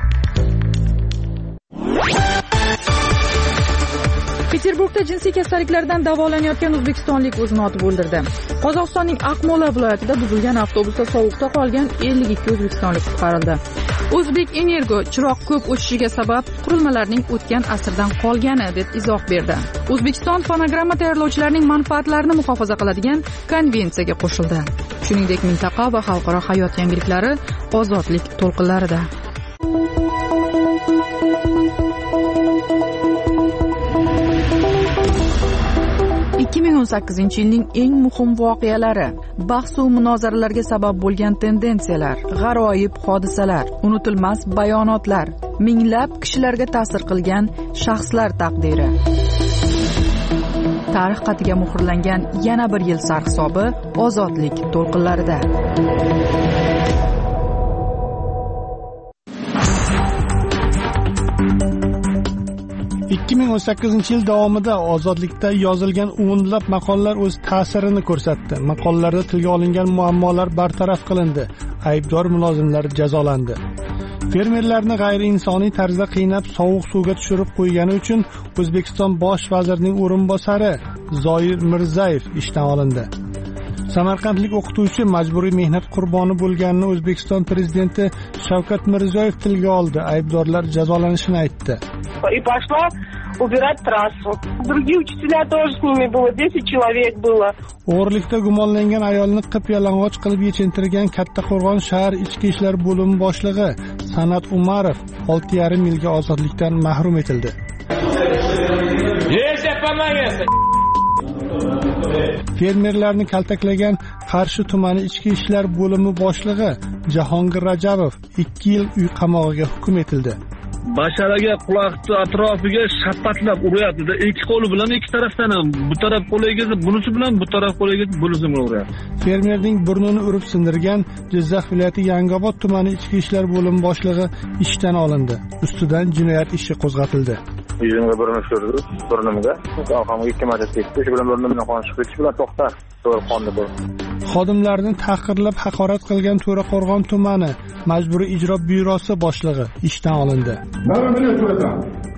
Peterburgda jinsiy kasalliklardan davolanayotgan o'zbekistonlik o'zini otib o'ldirdi. Qozog'istonning Aqmola viloyatida buzilgan avtobusda sovuqda qolgan ellik ikki o'zbekistonlik qutqarildi. O'zbek Energo chiroq ko'p o'chishiga sabab qurilmalarning o'tgan asrdan qolgani deb izoh berdi. O'zbekiston fonogramma tayyorlovchilarining manfaatlarini muhofaza qiladigan konvensiyaga qo'shildi. Shuningdek, mintaqa va xalqaro hayot yangiliklari ozodlik to'lqinlarida. ikki ming o'n sakkizinchi yilning eng muhim voqealari, bahs va munozaralarga sabab bo'lgan tendensiyalar, g'aroyib hodisalar, unutilmas bayonotlar, minglab kishilarga ta'sir qilgan shaxslar taqdiri. Tarix xatiga muhrlangan yana bir yil sarhisobi ozodlik to'lqinlarida. ikki ming o'n sakkizinchi yil davomida ozodlikda yozilgan o'nlab maqolalar o'z ta'sirini ko'rsatdi. Maqolalarda tilga olingan muammolar bartaraf qilindi, aybdor mulozimlar jazolandi. Fermerlarni g'ayriinsoniy tarzda qiynab sovuq suvga tushirib qo'ygani uchun O'zbekiston bosh vazirining o'rinbosari Zoir Mirzayev ishdan olindi. Samarqandlik o'qituvchi majburiy mehnat qurboni bo'lganini O'zbekiston prezidenti Shavkat Mirziyoyev tilga oldi. Aybdorlar jazolanishini aytdi. И пошла убирать трассу. Другие учителя тоже с ними было, десять человек было. O'g'irlikda gumonlangan ayolni qip-yalang'och qilib yechintirgan Kattaqo'rg'on shahar ichki ishlar bo'limi boshlig'i San'at Umarov olti yarim yilga ozodlikdan mahrum etildi. Fermerlarni kaltaklagan Qarshi tumani ichki ishlar bo'limi boshlig'i Jahongir Rajabov ikki yil uy qamog'iga hukm etildi. Basharaga quloqni atrofiga shapatlab uryapti-da, ikki qo'li bilan ikki tarafdan ham, bu taraf qo'liga, bunisi bilan bu taraf qo'liga, bunisi bilan uryapti. Fermerning burnini urib sindirgan Jizzax viloyati Yangiobod tumani ichki ishlar bo'limi boshlig'i ishdan olindi. Ustidan jinoyat ishi qo'zg'atildi. Yuzimga burni tushirdi, burnimga. Orqamga ikki marta tekdi, shu bilan burnimdan qon chiqib ketishi bilan to'xtar. To'g'ri qonni bu. Xodimlarni tahqirlab haqorat qilgan To'raqo'rg'on tumani majburiy ijro byurosi boshlig'i ishdan olindi. Mana buni so'rasam.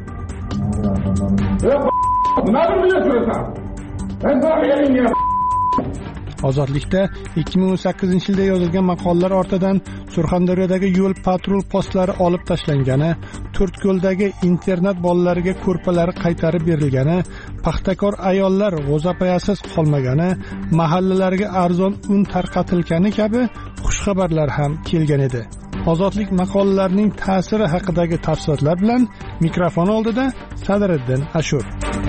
Mana buni so'rasam. Men Ozodlikda ikki ming o'n sakkizinchi yilda yozilgan maqolalar ortidan Surxondaryodagi yo'l patrul postlari olib tashlangani, To'rtko'ldagi internat bolalariga ko'rpalari qaytarib berilgani, paxtakor ayollar g'o'zapayasiz qolmagani, mahallalarga arzon un tarqatilgani kabi xushxabarlar ham kelgan edi. Ozodlik maqolalarining ta'siri haqidagi tafsilotlar bilan mikrofon oldida Sadriddin Ashur.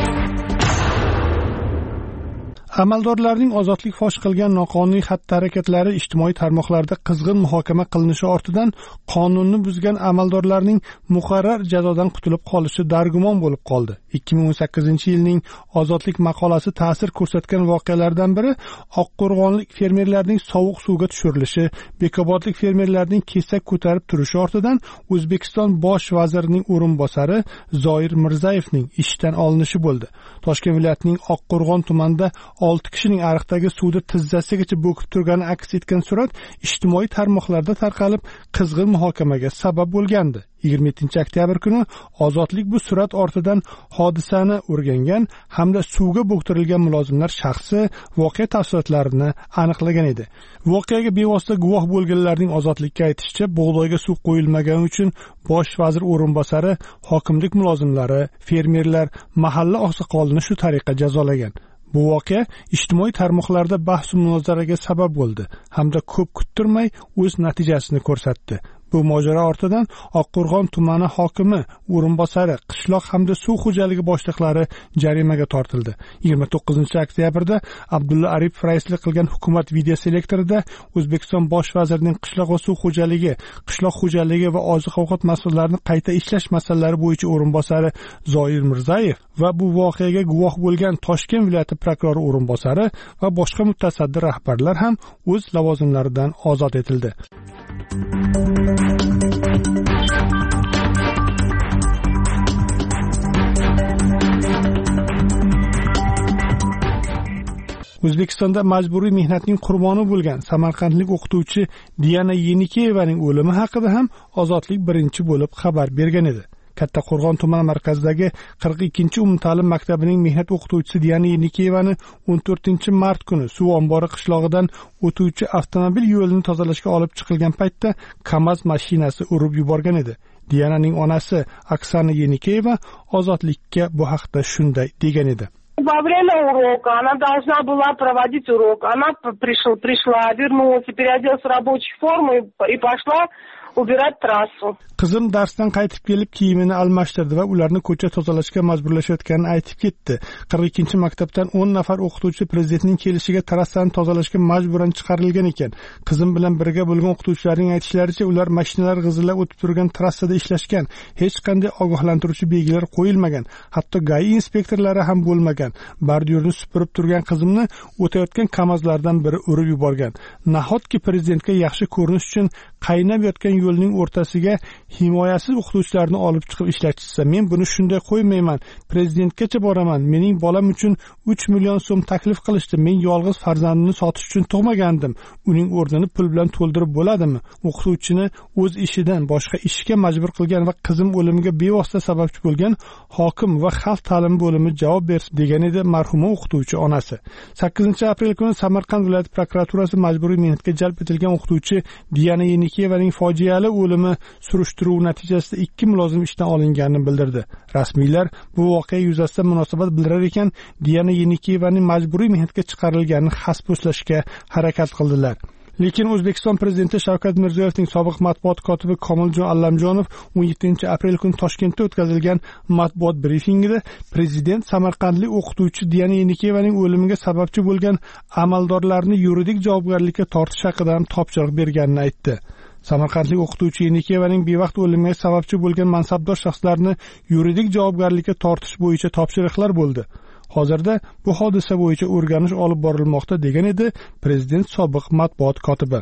Amaldorlarning ozodlik fosh qilgan noqonuniy xatti-harakatlari ijtimoiy tarmoqlarda qizg'in muhokama qilinishi ortidan qonunni buzgan amaldorlarning muqarrar jazodan qutulib qolishi dargumon bo'lib qoldi. ikki ming o'n sakkizinchi yilning ozodlik maqolasi ta'sir ko'rsatgan voqealardan biri oqqo'rg'onlik fermerlarning sovuq suvga tushirilishi, bekobodlik fermerlarning kesak ko'tarib turishi ortidan O'zbekiston bosh vazirining o'rinbosari Zoir Mirzayevning ishdan olinishi bo'ldi. Toshkent viloyatining Oqqo'rg'on tumanida olti kishining ariqdagi suvda tizzasigacha bo'kib turgani aks etgan surat ijtimoiy tarmoqlarda tarqalib, qizg'in muhokamaga sabab bo'lgandi. yigirma yettinchi oktyabr kuni Ozodlik bu surat ortidan hodisani o'rgangan hamda suvga bo'ktirilgan mulozimlar shaxsi, voqea tafsilotlarini aniqlagan edi. Voqeaga bevosita guvoh bo'lganlarning Ozodlikka aytishicha, bug'doyga suv qo'yilmagani uchun bosh vazir o'rinbosari, hokimlik mulozimlari, fermerlar, mahalla oqsoqolini shu tariqa jazolagan. Bu voqea ijtimoiy tarmoqlarda bahs va munozaraga sabab bo'ldi hamda ko'p kuttirmay o'z natijasini ko'rsatdi. Bu mojaro ortidan Oqqo'rg'on tumani hokimi o'rinbosari, qishloq hamda suv xo'jaligi boshliqlari jarimaga tortildi. yigirma to'qqizinchi oktyabrda Abdulla Aripov raislik qilgan hukumat videoselektorida O'zbekiston bosh vazirining qishloq va suv xo'jaligi, qishloq xo'jaligi va oziq-ovqat mas'ullarini qayta ishlash masalalari bo'yicha o'rinbosari Zoir Mirzayev va bu voqeaga guvoh bo'lgan Toshkent viloyati prokurori o'rinbosari va boshqa mutasaddi rahbarlar ham o'z lavozimlaridan ozod etildi. O'zbekistonda majburiy mehnatning qurboni bo'lgan samarqandlik o'qituvchi Diana Yenikeyevaning o'limi haqida ham Ozodlik birinchi bo'lib xabar bergan edi. Kattaqo'rg'on tumani markazidagi qirq ikkinchi umumta'lim maktabining mehnat o'qituvchisi Diana Yenikeyevani o'n to'rtinchi mart kuni suv ombori qishlog'idan o'tuvchi avtomobil yo'lini tozalashga olib chiqilgan paytda KAMAZ mashinasi urib yuborgan edi. Diananing onasi Oksana Yenikeyeva Ozodlikka bu haqda shunday degan edi. Во время урока она должна была проводить урок. Она пришла, пришла, вернулась, переоделась в рабочую форму и пошла убирать трассу. Qizim darsdan qaytib kelib kiyimini almashtirdi va ularni ko'cha tozalashga majburlashayotganini aytib ketdi. qirq ikkinchi maktabdan o'n nafar o'qituvchi prezidentning kelishiga trassani tozalashga majburan chiqarilgan ekan. Qizim bilan birga bo'lgan o'qituvchilarning aytishlaricha, ular mashinalar g'izillab o'tib turgan trassada ishlashgan. Hech qanday ogohlantiruvchi belgilar qo'yilmagan. Hatto G A I inspektorlari ham bo'lmagan. Bordyurni supurib turgan qizimni o'tayotgan KAMAZlardan biri urib yuborgan. Nahotki prezidentga yaxshi ko'rinish uchun qaynab yotgan yo'lning o'rtasiga himoyasiz o'qituvchilarni olib chiqib ishlatishsa, men buni shunday qo'ymayman. Prezidentgacha boraman. Mening bolam uchun uch million so'm taklif qilishdi. Men yolg'iz farzandimni sotish uchun tug'magandim. Uning o'rnini pul bilan to'ldirib bo'ladimi? O'qituvchini o'z ishidan boshqa ishga majbur qilgan va qizim o'limiga bevosita sababchi bo'lgan hokim va xalq ta'limi bo'limi javob bersin, degan edi marhuma o'qituvchi onasi. sakkizinchi aprel kuni Samarqand viloyat prokuraturasi majburiy mehnatga jalb etilgan o'qituvchi Diana Yenikeyevaning fojiali o'limi surishtiruv natijasida ikki mulozim ishdan olinganini bildirdi. Rasmiylar bu voqea yuzasidan munosabat bildirar ekan, Diana Yenikeyevaning majburiy mehnatga chiqarilganini xaspo'slashga harakat qildilar. Lekin O'zbekiston prezidenti Shavkat Mirziyoyevning sobiq matbuot kotibi Komiljon Allamjonov o'n yettinchi aprel kuni Toshkentda o'tkazilgan matbuot brifingida prezident samarqandlik o'qituvchi Diana Yenikeyevaning o'limiga sababchi bo'lgan amaldorlarni yuridik javobgarlikka tortish haqida ham topshiriq berganini aytdi. Samarqandlik o'qituvchi Yenikeyevaning bevaqt o'limiga sababchi bo'lgan mansabdor shaxslarni yuridik javobgarlikka tortish bo'yicha topshiriqlar bo'ldi. Hozirda bu hodisa bo'yicha o'rganish olib borilmoqda, degan edi prezident sobiq matbuot kotibi.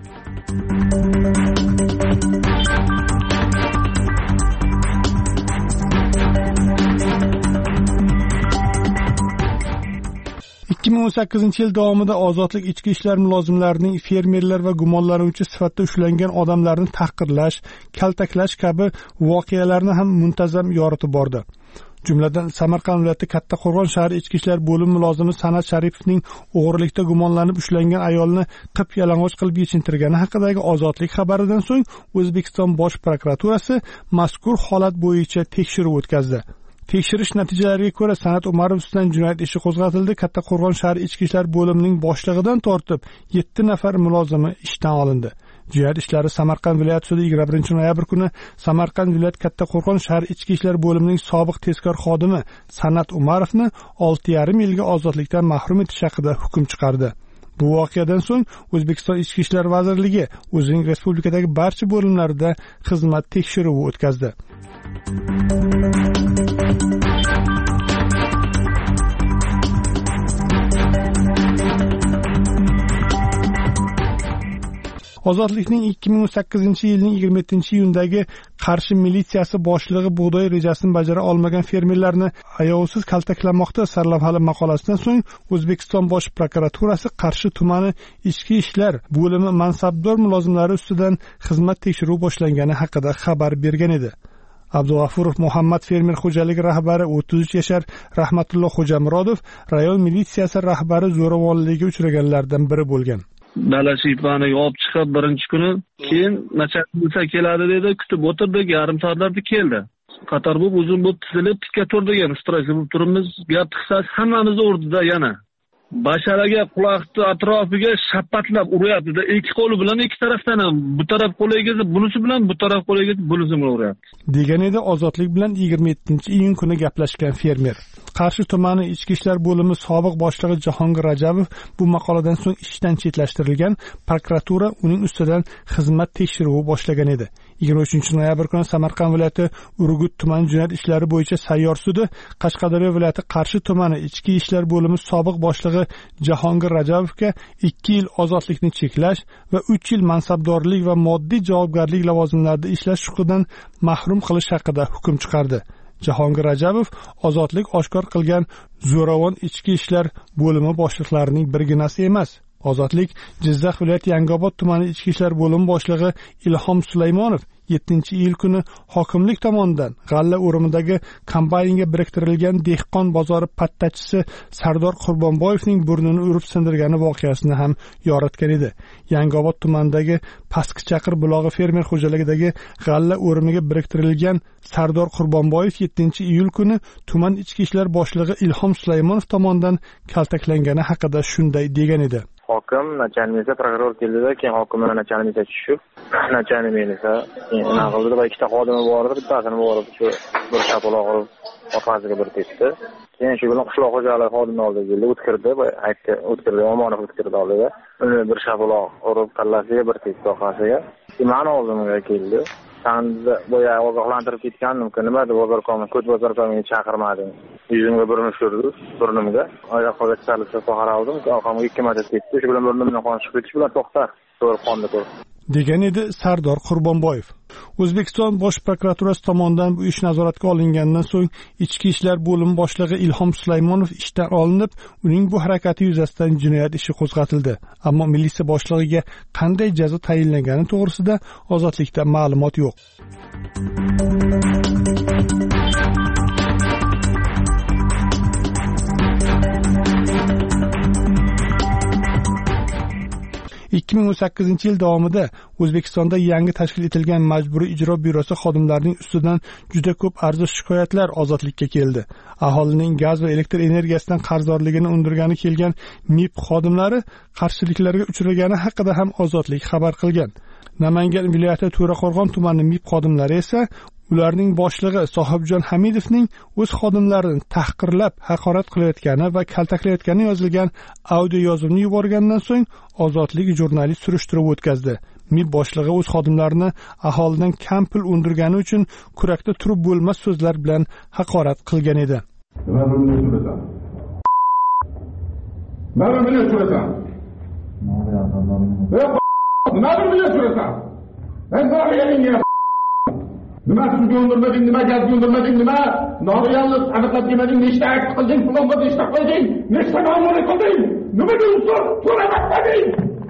ikki ming o'n sakkizinchi yil davomida ozodlik ichki ishlar mulozimlarining fermerlar va gumonlanuvchi sifatida ushlangan odamlarni tahqirlash, kaltaklash kabi voqealarni ham muntazam yoritib bordi. Jumladan Samarqand viloyati Kattaqo'rg'on shahar ichki ishlar bo'limi mulozimi San'at Sharipovning o'g'rilikda gumonlanib ushlangan ayolni qip yalang'och qilib yechintirgani haqidagi Ozodlik xabaridan so'ng O'zbekiston bosh prokuraturasi mazkur holat bo'yicha tekshiruv o'tkazdi. Tekshirish natijalariga ko'ra San'at Umarov ustidan jinoyat ishi qo'zg'atildi. Kattaqo'rg'on shahar ichki ishlar bo'limining boshlig'idan tortib yetti nafar mulozimi ishdan olindi. Jinoyat ishlari Samarqand viloyat sudi yigirma birinchi noyabr kuni Samarqand viloyat Kattaqo'rg'on shahar ichki ishlar bo'limining sobiq tezkor xodimi San'at Umarovni olti yarim yilga ozodlikdan mahrum etish haqida hukm chiqardi. Bu voqeadan so'ng O'zbekiston Ichki ishlar vazirligi o'zining respublikadagi barcha bo'limlarida xizmat tekshiruvi o'tkazdi. Ozodlikning ikki ming o'n sakkizinchi yilning yigirma yettinchi iyundagi Qarshi militsiyasi boshlig'i bug'doy rejasini bajara olmagan fermerlarni ayovsiz kaltaklamoqda sarlavhali maqolasidan so'ng O'zbekiston bosh prokuraturasi Qarshi tumani ichki ishlar bo'limi mansabdor mulozimlari ustidan xizmat tekshiruvi boshlangani haqida xabar bergan edi. Abdug'afurov Muhammad fermer xo'jaligi rahbari o'ttiz uch yashar Rahmatulloh Xo'jamurodov rayon militsiyasi rahbari zo'ravonlikka uchraganlardan biri bo'lgan. Dala shiypaniga olib chiqib birinchi kuni, keyin nachalnik keladi dedi, kutib o'tirdik, yarim soatlarda keldi. Qator bo'lib uzun bo'lib tizilib tikka turdik, yana stressli bo'lib turibmiz. Gap qisasi hammamizni urdida yana. Basharaga quloqni atrofiga shapatlab uryapti-da, ikki qo'li bilan ikki tarafdan ham, bu taraf qo'liga, bunisi bilan bu taraf qo'liga, bunisi bilan uryapti. Degan edi Ozodlik bilan yigirma yettinchi iyun kuni gaplashgan fermer. Qarshi tumani ichki ishlar bo'limi sobiq boshlig'i Jahongir Rajabov bu maqoladan so'ng ishdan chetlashtirilgan, prokuratura uning ustidan xizmat tekshiruvi boshlagan edi. yigirma uchinchi noyabr kuni Samarqand viloyati Urgut tumani jinoyat ishlari bo'yicha sayyor sudi Qashqadaryo viloyati Qarshi tumani ichki ishlar bo'limi sobiq boshlig'i Jahongir Rajabovga ikki yil ozodlikni cheklash va uch yil mansabdorlik va moddiy javobgarlik lavozimlarida ishlash huquqidan mahrum qilish haqida hukm chiqardi. Jahongir Rajabov ozodlik oshkor qilgan zo'ravon ichki ishlar bo'limi boshliqlarining birginasi emas. Ozodlik Jizzax viloyati Yangiobod tumani ichki ishlar bo'limi boshlig'i Ilhom Sulaymonov yettinchi iyul kuni hokimlik tomonidan g'alla o'rimidagi kombaynga biriktirilgan dehqon bozori pattachisi Sardor Qurbonboyevning burnini urib sindirgani voqeasini ham yoritgan edi. Yangiobod tumanidagi Pastkichaqir bulog'i fermer xo'jaligidagi g'alla o'rimiga biriktirilgan Sardor Qurbonboyev yettinchi iyul kuni tuman ichki ishlar boshlig'i Ilhom Sulaymonov tomonidan kaltaklangani haqida shunday degan edi. Hokim nachalnik prokuror keldida, keyin hokim bilan nachalnik tushib, nachalnik esa nima qildi va ikkita xodimi bor edi, bittasini borib shu bir shapaloq urib orqasiga bir tepdi. Keyin shu bilan qishloq xo'jaligi xodimi oldiga keldi, o'tkirdi va aytdi, o'tkirdi, Omonov o'tkirdi oldida. Uni bir shapaloq urib kallasiga bir tepdi orqasiga. Keyin oldimga keldi. Sanda boya ogohlantirib ketgandim-ku, nima deb bozor komi, ko'ch bozor komiga chaqirmading. Yuzimga burnish urdi, burnimga. Oyoqqa chalishga qaraldim, orqamga ikki marta tepdi. Shu bilan burnimdan qon chiqib ketishi bilan to'xtar, to'g'ri qonni ko'r. degan edi Sardor Qurbonboyev. O'zbekiston Bosh prokuraturasi tomonidan bu ish nazoratga olingandan so'ng Ichki ishlar bo'limi boshlig'i Ilhom Sulaymonov ishdan olinib, uning bu harakati yuzasidan jinoyat ishi qo'zg'atildi. Ammo militsiya boshlig'iga qanday jazo tayinlangani to'g'risida ozodlikda ma'lumot yo'q. ikki ming o'n sakkizinchi yil davomida O'zbekistonda yangi tashkil etilgan Majburiy ijro byurosi xodimlarining ustidan juda ko'p arzish shikoyatlar ozodlikka keldi. Aholining gaz va elektr energiyasidan qarzdorligini undirgani kelgan M I P xodimlari qarshiliklarga uchragani haqida ham ozodlik xabar qilgan. Namangan viloyati To'raqo'rg'on tumani M I P xodimlari esa ularning boshlig'i Sohibjon Hamidovning o'z xodimlarini tahqirlab, haqorat qilayotgani va kaltaklayotgani yozilgan audio yozuvni yuborgandan so'ng ozodlik jurnalist surishtiruv o'tkazdi. M I P boshlig'i o'z xodimlarini aholidan kam pul undirgani uchun kurakda turib bo'lmas so'zlar bilan haqorat qilgan edi. Nima bilan so'rasan? Nima bilan so'rasan? Ben nima Nima sizga undirmading, nima gazga undirmading, nima no'g'riyonlik aniqlab demading, nechta akt qilding, falonga nechta qilding, nechta ma'muriy qilding, nima deysan? So'ramading.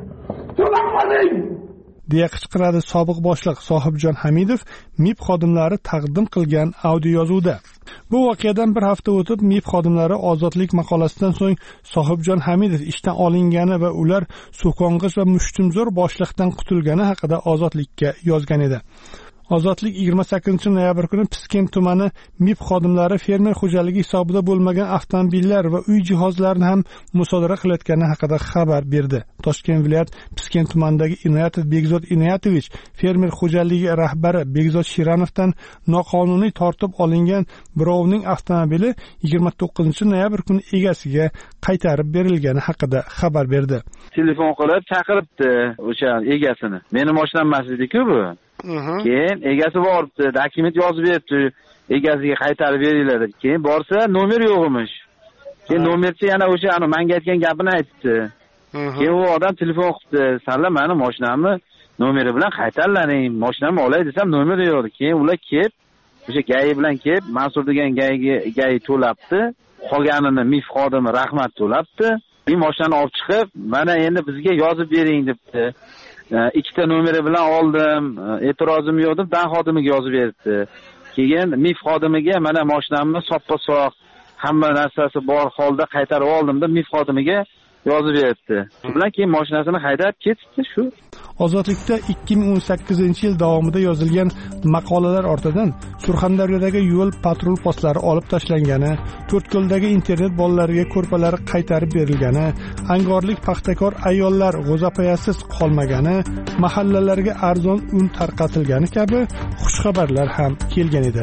So'ramading. deya qichqiradi sobiq boshliq Sohibjon Hamidov M I P xodimlari taqdim qilgan audio yozuvda. Bu voqeadan bir hafta o'tib M I P xodimlari ozodlik maqolasidan so'ng Sohibjon Hamidov ishdan olingani va ular so'kong'ich va mushtumzo'r boshliqdan qutulgani haqida ozodlikka yozgan edi. Ozodlik yigirma sakkizinchi noyabr kuni Piskent tumani M I P xodimlari fermer xo'jaligi hisobida bo'lmagan avtomobillar va uy jihozlarini ham musodara qilayotgani haqida xabar berdi. Toshkent viloyat Piskent tumanidagi Inoyatov Begzod Inoyatovich fermer xo'jaligi rahbari Begzod Shiranovdan noqonuniy tortib olingan birovning avtomobili yigirma to'qqizinchi noyabr kuni egasiga qaytarib berilgani haqida xabar berdi. Telefon qilib chaqiribdi o'sha egasini. Meni mashinam emas edi-ku bu. Keyin egasi boribdi, dokument yozib beribdi, egasiga qaytarib beringlar deb. Keyin borsa, nomer yo'q emish. Keyin nomerchi yana o'sha ana menga aytgan gapini aytdi. Keyin u odam telefon qildi, "Salla meni mashinamni nomeri bilan qaytarlaring, mashinamni olay desam, nomeri yo'q." Keyin ular kelib, o'sha gayi bilan kelib, Mansur degan gayiga gayi to'labdi, qolganini M I F xodimi rahmat to'labdi. Keyin mashinani olib chiqib, "Mana endi bizga yozib bering" debdi. Ikkita nomeri bilan oldim, e'tirozim yo'q deb dan xodimiga yozib berdi. Keyin M I F xodimiga mana mashinamni soppa-soq, hamma narsasi bor holda qaytarib oldim deb M I F xodimiga yozib berdi. Shu bilan keyin mashinasini haydab ketdi shu. Ozodlikda ikki ming o'n sakkizinchi yil davomida yozilgan maqolalar ortidan Surxondaryodagi yo'l patrul postlari olib tashlangani, To'rtko'ldagi internet bolalariga ko'rpalari qaytarib berilgani, angorlik paxtakor ayollar g'o'zapayasiz qolmagani, mahallalarga arzon un tarqatilgani kabi xushxabarlar ham kelgan edi.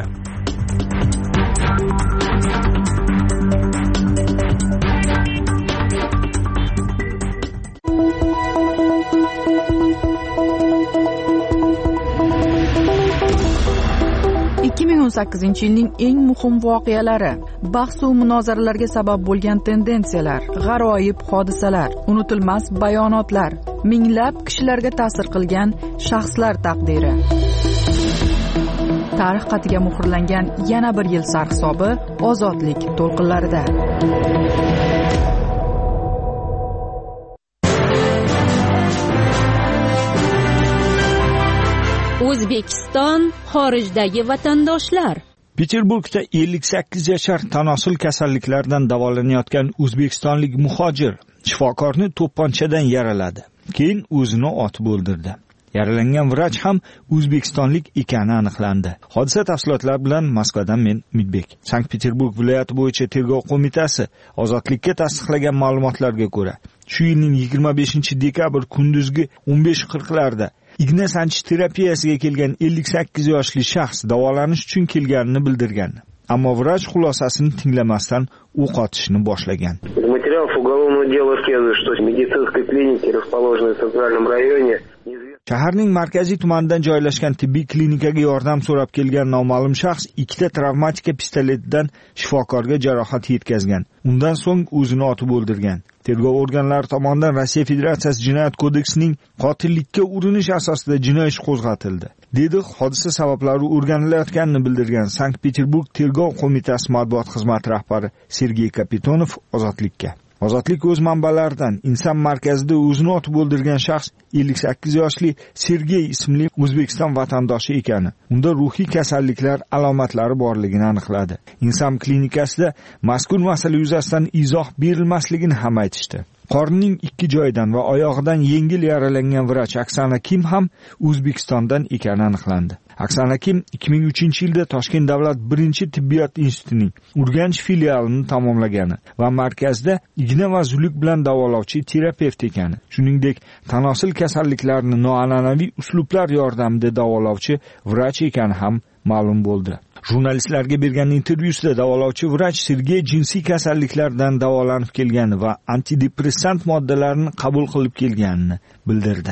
ikki ming o'n sakkizinchi yilning eng muhim voqealari, bahs va munozaralarga sabab bo'lgan tendensiyalar, g'aroyib hodisalar, unutilmas bayonotlar, minglab kishilarga ta'sir qilgan shaxslar taqdiri. tarix xatiga muhrlangan yana bir yil sarhisobi ozodlik to'lqinlarida. O'zbekiston xorijdagi vatandoshlar. Peterburgda ellik sakkiz yashar tanosul kasalliklardan davolanayotgan o'zbekistonlik muhojir shifokorni to'pponchadan yaraladi. Keyin o'zini otib o'ldirdi. Yaralangan vrach ham o'zbekistonlik ekani aniqlandi. Hodisa tafsilotlari bilan Moskvadan men Umidbek. Sankt-Peterburg viloyati bo'yicha tergov qo'mitasi ozodlikka tasdiqlagan ma'lumotlarga ko'ra, shu yilning yigirma beshinchi dekabr kunduzgi o'n besh qirqlarda igna sanchish terapiyasiga kelgan ellik sakkiz yoshli shaxs davolanish uchun kelganini bildirgan. Ammo vrach xulosasini tinglamasdan o'q otishni boshlagan. Материалов уголовного дела следует, что в медицинской клинике, расположенной в центральном районе, shaharning markaziy tumanidan joylashgan tibbiy klinikaga yordam so'rab kelgan noma'lum shaxs ikkita travmatika pistoletidan shifokorga jarohat yetkazgan. Undan so'ng o'zini otib o'ldirgan. Tergov organlari tomonidan Rossiya Federatsiyasi Jinoyat kodeksining qotillikka urinish asosida jinoiy ish qo'zg'atildi. Dedi hodisa sabablari o'rganilayotganini bildirgan Sankt-Peterburg tergov qo'mitasi matbuot xizmati rahbari Sergey Kapitonov ozodlikka. Ozodlik o'z manbalaridan inson markazida o'zini otib o'ldirgan shaxs ellik sakkiz yoshli Sergey ismli O'zbekiston vatandoshi ekani, unda ruhiy kasalliklar alomatlari borligini aniqladi. Inson klinikasida mazkur masala yuzasidan izoh berilmasligini ham aytishdi. Qornining ikki joyidan va oyog'idan yengil yaralangan vrach Oksana Kim ham O'zbekistondan ekani aniqlandi. Oksana Kim ikki ming uchinchi yilda Toshkent davlat birinchi tibbiyot institutining Urganch filialini tamomlagani va markazda igna va zuluk bilan davolovchi terapevt ekani, shuningdek tanosil kasalliklarini noan'anaviy uslublar yordamida davolovchi vrach ekani ham ma'lum bo'ldi. Jurnalistlarga bergan intervyusida davolovchi vrach Sergey jinsiy kasalliklardan davolanib kelgani va antidepressant moddalarni qabul qilib kelganini bildirdi.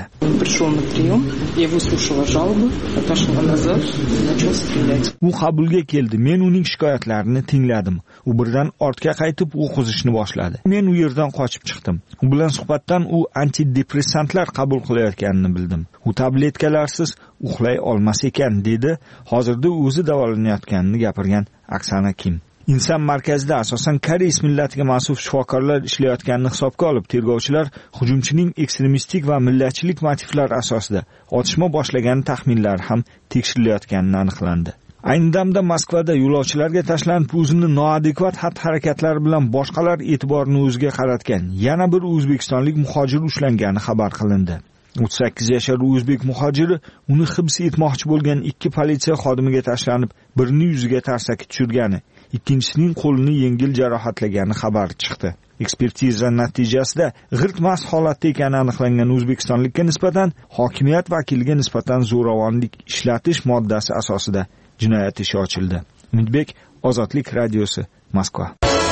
U qabulga keldi. Men uning shikoyatlarini tingladim. U birdan ortga qaytib o'q uzishni boshladi. Men u yerdan qochib chiqdim. U bilan suhbatdan u antidepressantlar qabul qilayotganini bildim. U tabletkalarsiz uxlay olmas ekan, dedi. Hozirda o'zi davolanayotganini gapirgan Oksana Kim. Inson markazida asosan koreys millatiga mansub shifokorlar ishlayotganini hisobga olib, tergovchilar hujumchining ekstremistik va millatchilik motivlari asosida otishma boshlagan taxminlar ham tekshirilayotganini aniqlandi. Ayni damda Moskvada yo'lovchilarga tashlanib o'zini noadekvat xatti-harakatlari bilan boshqalar e'tiborini o'ziga qaratgan yana bir o'zbekistonlik muhojir ushlangani xabar qilindi. o'ttiz sakkiz yashar o'zbek muhojiri uni hibs etmoqchi bo'lgan ikki politsiya xodimiga tashlanib, birini yuziga tarsaki tushirgani, ikkinchisining qo'lini yengil jarohatlagani xabar chiqdi. Ekspertiza natijasida g'irt mast holatda ekani aniqlangan o'zbekistonlikka nisbatan hokimiyat vakiliga nisbatan zo'ravonlik ishlatish moddasi asosida jinoyat ishi ochildi. Umidbek, Ozodlik radiosi, Moskva.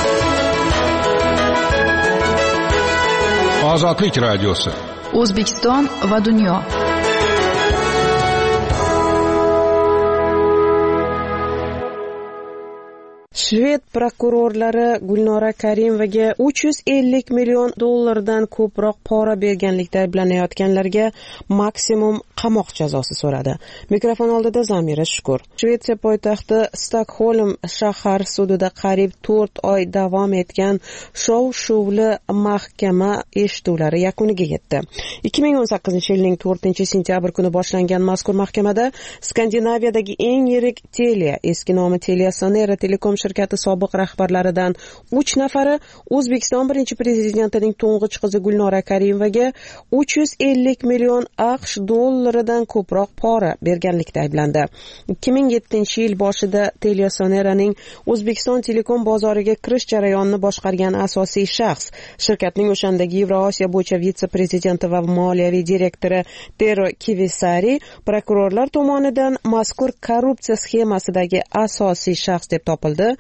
Ozodlik radiosi. O'zbekiston va dunyo. Shved prokurorlari Gulnora Karimovaga uch yuz ellik million dollardan ko'proq pora berganlikda ayblanayotganlarga maksimum qamoq jazosi so'radi. Mikrofon oldida Zamira Shukur. Shvetsiya poytaxti Stokholm shahar sudida qariyb to'rt oy davom etgan shov-shuvli mahkama eshituvlari yakuniga yetdi. ikki ming o'n sakkizinchi yilning to'rtinchi sentyabr kuni boshlangan mazkur mahkamada Skandinaviyadagi eng yirik Telia, eski nomi Telia Sonera Telekom shirkati sobiq rahbarlaridan uch nafari O'zbekiston birinchi prezidentining to'ng'ich qizi Gulnora Karimovaga uch yuz ellik million AQSh dollaridan ko'proq pora berganlikda ayblandi. ikki ming yettinchi yil boshida Telia Soneraning O'zbekiston telekom bozoriga kirish jarayonini boshqargan asosiy shaxs, shirkatning o'shandagi Yevrosiyo bo'yicha vitse-prezidenti va moliyaviy direktori Tero Kivisari prokurorlar tomonidan mazkur korrupsiya sxemasidagi asosiy shaxs deb topildi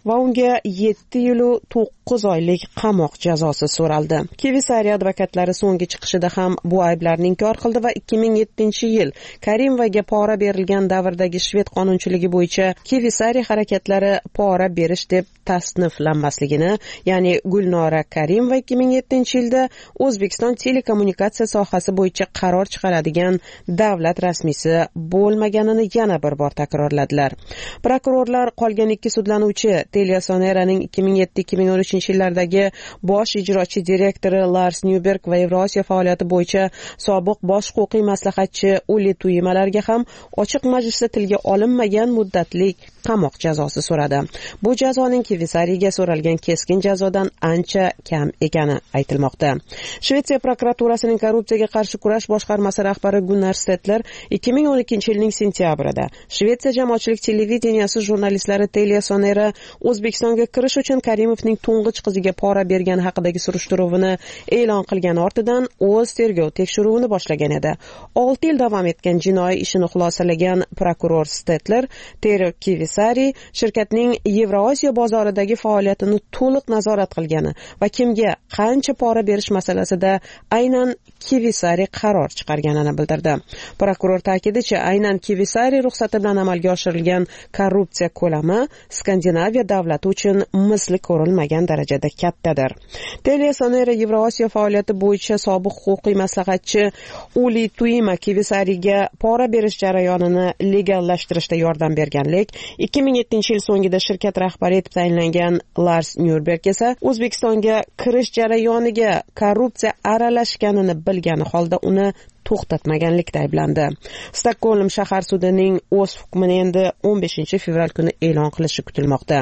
va unga yetti yil to'qqiz oylik qamoq jazosi so'raldi. Kivisari advokatlari so'nggi chiqishida ham bu ayblarni inkor qildi va ikki ming yettinchi yil Karimovaga pora berilgan davrdagi shved qonunchiligi bo'yicha Kivisari harakatlari pora berish deb tasniflanmasligini, ya'ni Gulnora Karimova ikki ming yettinchi yilda O'zbekiston telekommunikatsiya sohasi bo'yicha qaror chiqaradigan davlat rasmiysi bo'lmaganini yana bir bor takrorladilar. Prokurorlar qolgan ikki sudlanuvchi Teliasoneraning ikki ming yetti ikki ming o'n uchinchi yillardagi bosh ijrochi direktori Lars Nyuberg va Yevrosiyo faoliyati bo'yicha sobiq bosh huquqiy maslahatchi Uli Tuyimalarga ham ochiq majlisda tilga olinmagan muddatlik qamoq jazosi so'radi. Bu jazoning Kivisariga so'ralgan keskin jazodan ancha kam ekani aytilmoqda. Shvetsiya prokuraturasining korrupsiyaga qarshi kurash boshqarmasi rahbari Gunnar Stetler ikki ming o'n ikkinchi yilning sentyabrida Shvetsiya jamoatchilik televideniyasi jurnalistlari Teliasonera O'zbekistonga kirish uchun Karimovning to'ng'ich qiziga pora bergani haqidagi surishtiruvini e'lon qilgani ortidan o'z tergov tekshiruvini boshlagan edi. olti yil davom etgan jinoiy ishini xulosalagan prokuror Stetler Tero Kivisari shirkatning Yevrosiyo bozoridagi faoliyatini to'liq nazorat qilgani va kimga qancha pora berish masalasida aynan Kivisari qaror chiqarganini bildirdi. Prokuror ta'kidicha, aynan Kivisari ruxsati bilan amalga oshirilgan korrupsiya ko'lami Skandinaviya davlati uchun misli ko'rilmagan darajada kattadir. Teliasonera Yevrosiyo faoliyati bo'yicha sobiq huquqiy maslahatchi Uli Tuyima Kivisariga pora berish jarayonini legallashtirishda yordam berganlik, ikki ming yettinchi yil so'ngida shirkat rahbari etib tayinlangan Lars Nyuberg esa O'zbekistonga kirish jarayoniga korrupsiya aralashganini bilgani holda uni to'xtatmaganlikda ayblandi. Stokgolm shahar sudining o'z hukmini endi o'n beshinchi fevral kuni e'lon qilishi kutilmoqda.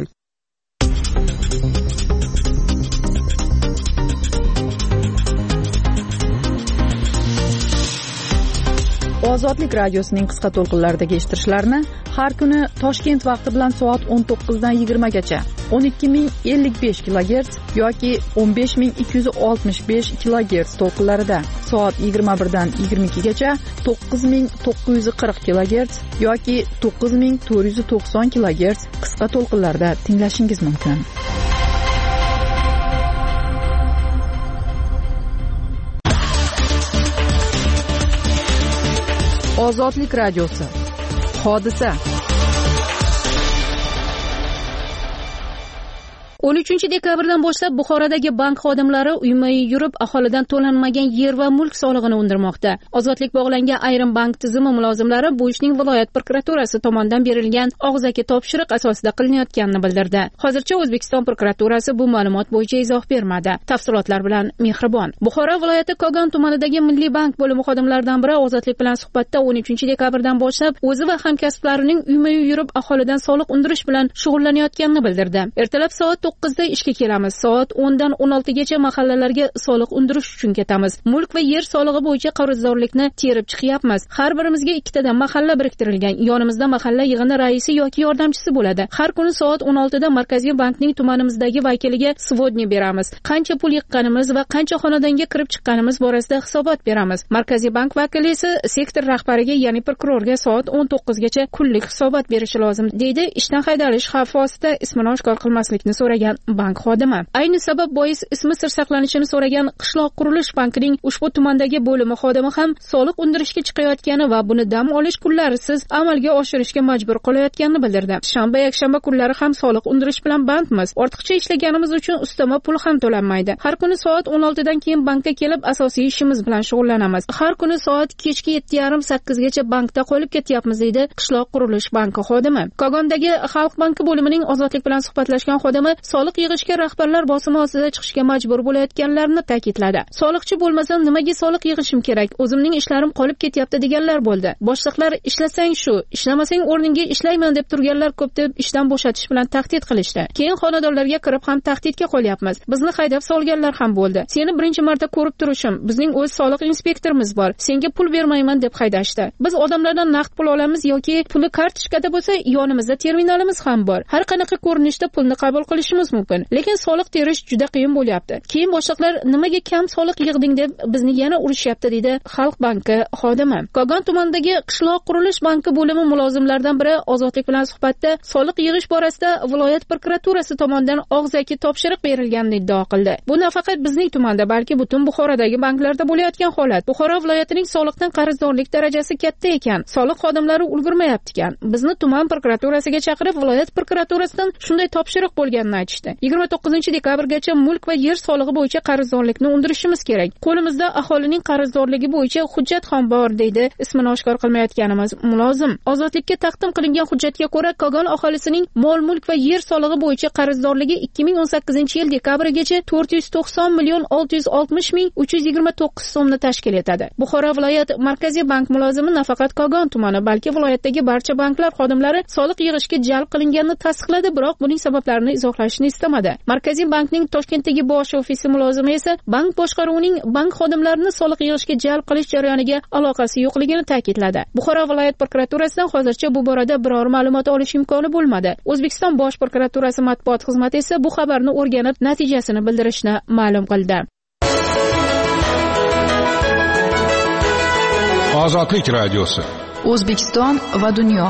Ozodlik radiosining qisqa to'lqinlardagi eshittirishlarni har kuni Toshkent vaqti bilan soat o'n to'qqizdan yigirmagacha o'n ikki ming ellik besh kilogerts yoki o'n besh ming ikki yuz oltmish besh kilogerts to'lqinlarida, soat yigirma birdan yigirma ikkigacha to'qqiz ming to'qqiz yuz qirq kilogerts yoki to'qqiz ming to'rt yuz to'qson kilogerts qisqa to'lqinlarda tinglashingiz mumkin. Ozodlik radiosi. Hodisa. o'n uchinchi dekabrdan boshlab Buxorodagi bank xodimlari uyma-uy yurib aholidan to'lanmagan yer va mulk solig'ini undirmoqda. Ozodlik bog'langan ayrim bank tizimi mulozimlari bu ishning viloyat prokuraturasi tomonidan berilgan og'zaki topshiriq asosida qilinayotganini bildirdi. Hozircha O'zbekiston prokuraturasi bu ma'lumot bo'yicha izoh bermadi. Tafsilotlar bilan Mehribon. Buxoro viloyati Kogon tumanidagi Milliy bank bo'limi xodimlaridan biri Ozodlik bilan suhbatda o'n uchinchi dekabrdan boshlab o'zi va hamkasblarining uyma-uy yurib aholidan soliq undirish bilan shug'ullanayotganini bildirdi. Ertalab soat to'qqizda ishga kelamiz. Soat o'ndan o'n oltigacha mahallalarga soliq undirish uchun ketamiz. Mulk va yer solig'i bo'yicha qarzdorlikni terib chiqyapmiz. Har birimizga ikkitadan mahalla biriktirilgan. Yonimizda mahalla yig'ini raisi yoki yordamchisi bo'ladi. Har kuni soat o'n oltida Markaziy bankning tumanimizdagi vakiliga svodni beramiz. Qancha pul yiqqanimiz va qancha xonadonga kirib chiqqanimiz borasida hisobot beramiz. Markaziy bank vakili esa sektor rahbariga, ya'ni prokurorga soat o'n to'qqizgacha kunlik hisobot berishi lozim, deydi ishdan haydalish xavfi ostida ismini oshkor qilmaslikni so'ragan bank xodimi. Ayni sabab bois ismi sir saqlanishini so'ragan Qishloq qurilish bankining ushbu tumandagi bo'limi xodimi ham soliq undirishga chiqayotgani va buni dam olish kunlarisiz amalga oshirishga majbur qilayotganini bildirdi. Shanba, yakshanba kunlari ham soliq undirish bilan bandmiz. Ortiqcha ishlaganimiz uchun ustama pul ham to'lanmaydi. Har kuni soat o'n oltidan keyin bankka kelib asosiy ishimiz bilan shug'ullanamiz. Har kuni soat kechki yetti yarim sakkizgacha bankda qolib ketyapmiz, deydi Qishloq qurilish banki xodimi. Kogondagi Xalq banki bo'limining Ozodlik bilan suhbatlashgan xodimi soliq yig'ishga rahbarlar bosimi ostida chiqishga majbur bo'layotganlarini ta'kidladi. Soliqchi bo'lmasam nimaga soliq yig'ishim kerak? O'zimning ishlarim qolib ketyapti deganlar bo'ldi. Boshliqlar ishlasang shu, ishlamasang o'rningga ishlayman deb turganlar ko'p deb ishdan bo'shatish bilan tahdid qilishdi. Keyin xonadonlarga kirib ham tahdidga qo'yapmiz. Bizni haydab solganlar ham bo'ldi. Seni birinchi marta ko'rib turishim, bizning o'z soliq inspektorimiz bor. Senga pul bermayman deb haydashdi. Biz odamlardan naqd pul olamiz yoki puli kartochkada bo'lsa, yonimizda terminalimiz ham bor. Har qanaqa ko'rinishda pulni qabul qilishimiz olishimiz mumkin, lekin soliq terish juda qiyin bo'lyapti. Keyin boshliqlar nimaga kam soliq yig'ding deb bizni yana urishyapti, dedi Xalq banki xodimi. Kogon tumanidagi qishloq qurilish banki bo'limi mulozimlaridan biri Ozodlik bilan suhbatda soliq yig'ish borasida viloyat prokuraturasi tomonidan og'zaki topshiriq berilganini iddao qildi. Bu nafaqat bizning tumanda, balki butun Buxorodagi banklarda bo'layotgan holat. Buxoro viloyatining soliqdan qarzdorlik darajasi katta ekan, soliq xodimlari ulgurmayapti ekan. Bizni tuman prokuraturasiga chaqirib, viloyat prokuraturasidan shunday topshiriq bo'lganini aytishdi. yigirma to'qqizinchi dekabrgacha mulk va yer solig'i bo'yicha qarzdorlikni undirishimiz kerak. Qo'limizda aholining qarzdorligi bo'yicha hujjat ham bor, deydi ismini oshkor qilmayotganimiz mulozim. Ozodlikka taqdim qilingan hujjatga ko'ra, Kogon aholisining mol-mulk va yer solig'i bo'yicha qarzdorligi ikki ming o'n sakkizinchi yil dekabrigacha to'rt yuz to'qson million olti yuz oltmish ming uch yuz yigirma to'qqiz so'mni tashkil etadi. Buxoro viloyat Markaziy bank mulozimi nafaqat Kogon tumani, balki viloyatdagi barcha banklar xodimlari soliq yig'ishga jalb qilinganini tasdiqladi, biroq buning sabablarini izohlashni istamadi. Markaziy bankning Toshkentdagi bosh ofisi mulozimi esa bank boshqaruvining bank xodimlarini soliq yig'ishga jalb qilish jarayoniga aloqasi yo'qligini ta'kidladi. Buxoro viloyat prokuraturasidan hozircha bu borada biror ma'lumot olish imkoni bo'lmadi. O'zbekiston bosh prokuraturasi matbuot xizmati esa bu xabarni o'rganib, natijasini bildirishni ma'lum qildi. Ozodlik radiosi. O'zbekiston va dunyo.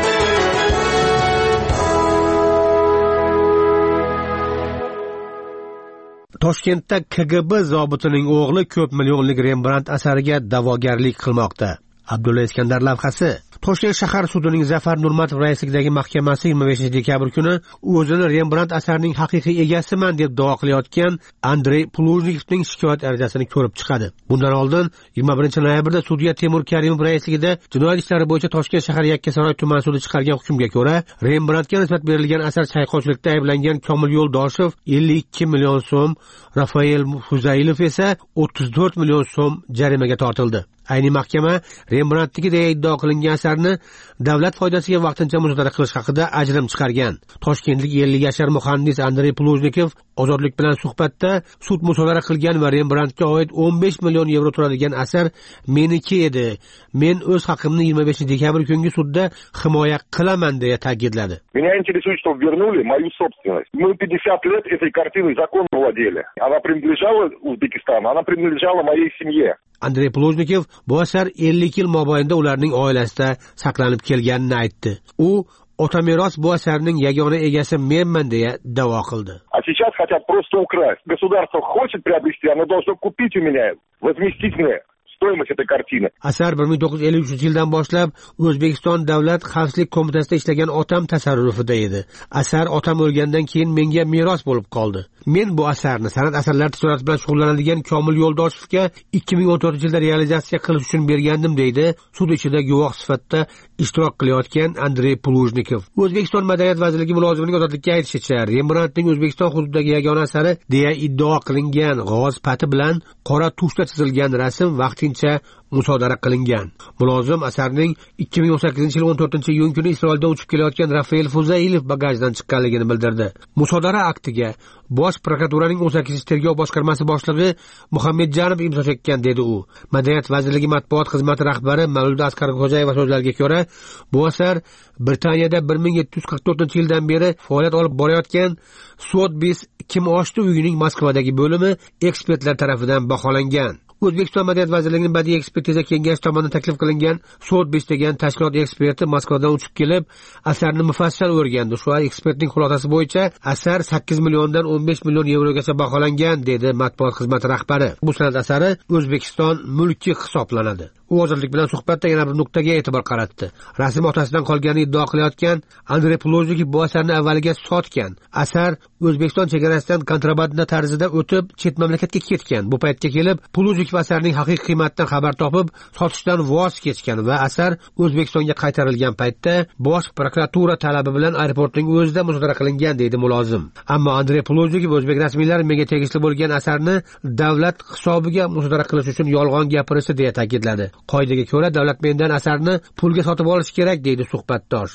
Toshkentda K G B zobitining o'g'li ko'p millionlik Rembrandt asariga da'vogarlik qilmoqda. Abdulla Iskandar lavhasi. Toshkent shahar sudining Zafar Nurmatov raisligidagi mahkamasi yigirma beshinchi dekabr kuni o'zini Rembrandt asarining haqiqiy egasiman deb da'vo qilayotgan Andrey Plujnikovning shikoyat arizasini ko'rib chiqadi. Bundan oldin yigirma birinchi noyabrda sudya Temur Karimov raisligida jinoyat ishlari bo'yicha Toshkent shahar Yakkasaroy tuman sudi chiqargan hukmga ko'ra, Rembrandtga nisbat berilgan asar chayqovchilikda ayblangan Komil Yo'ldoshev ellik ikki million so'm, Rafael Fuzailov esa o'ttiz to'rt million so'm jarimaga tortildi. Ayni mahkama Rembrandtniki deya iddao qilingan asarni davlat foydasiga vaqtincha musodara qilish haqida ajrim chiqargan. Toshkentlik ellik yashar muhandis Andrey Plujnikov Ozodlik bilan suhbatda sud musodara qilgan va Rembrandtga oid o'n besh million yevro turadigan asar meniki edi. Men o'z haqimni yigirma beshinchi dekabr kungi sudda himoya qilaman deya ta'kidladi. Меня интересует, что вернули мою собственность. Мы пятьдесят лет этой картиной законно владели. Она принадлежала Узбекистану, она принадлежала моей семье. Andrey Plujnikov bu asar ellik yil mobaynida ularning oilasida saqlanib kelganini aytdi. U Otameros bu asarning yagona egasi menman deya da'vo qildi. А сейчас хотят просто украсть. Государство хочет приобрести, оно должно купить у меня, возместить мне стоимость этой картины. Asar bir ming to'qqiz yuz ellik uchinchi yildan boshlab O'zbekiston Davlat xavfsizlik qo'mitasida ishlagan otam tasarrufida edi. Asar otam o'lgandan keyin menga meros bo'lib qoldi. Men bu asarni san'at asarlari tijorati bilan shug'ullanadigan Komil Yo'ldoshevga ikki ming o'n to'rtinchi yilda realizatsiya qilish uchun bergandim, deydi sud ichida guvoh sifatida ishtirok qilayotgan Andrey Plujnikov. O'zbekiston Madaniyat vazirligi mulozimining ozodlikka aytishicha, Rembrandtning O'zbekiston hududidagi yagona asari deya iddao qilingan g'oz pati bilan qora tushda chizilgan rasm vaqtincha musodara qilingan. Mulozim asarning ikki ming o'n sakkizinchi yil o'n to'rtinchi iyun kuni Isroildan uchib kelayotgan Rafael Fuzailov bagajdan chiqqanligini bildirdi. Musodara aktiga Bosh prokuraturaning o'n sakkizinchi tergov boshqarmasi boshlig'i Muhammadjanov imzo chekkan, dedi u. Madaniyat vazirligi matbuot xizmati rahbari Mavlud Asqarxo'jayeva so'zlariga ko'ra, bu asar Britaniyada bir ming yetti yuz qirq to'rtinchi yildan beri faoliyat olib borayotgan Sotheby's kim ochdi uyining Moskvadagi bo'limi ekspertlar tomonidan baholangan. O'zbekiston Madaniyat vazirligining badiiy ekspertiza kengashi tomonidan taklif qilingan Sotheby's degan tashkilot eksperti Moskvadan uchib kelib, asarni mufassal o'rgandi. Shu ekspertning xulosasi bo'yicha asar sakkiz milliondan o'n besh million yevrogacha baholangan, dedi matbuot xizmati rahbari. Bu san'at asari O'zbekiston mulki hisoblanadi. U Ozodlik bilan suhbatda yana bir nuqtaga e'tibor qaratdi. Rasm otasidan qolganini iddao qilayotgan Andrey Plujnikov bu asarni avvaliga sotgan. Asar O'zbekiston chegarasidan kontrabanda tarzida o'tib chet mamlakatga ketgan. Bu paytga kelib Plujnikov asarning haqiqiy qiymatidan xabar topib, sotishdan voz kechgan va asar O'zbekistonga qaytarilgan paytda bosh prokuratura talabi bilan aeroportning o'zida musodara qilingan, deydi mulozim. Ammo Andrey Plujnikov o'zbek rasmiylari menga tegishli bo'lgan asarni davlat hisobiga musodara qilish uchun yolg'on gapirishdi deya ta'kidladi. Qoidaga ko'ra davlat mendan asarni pulga sotib olish kerak, deydi suhbatdosh.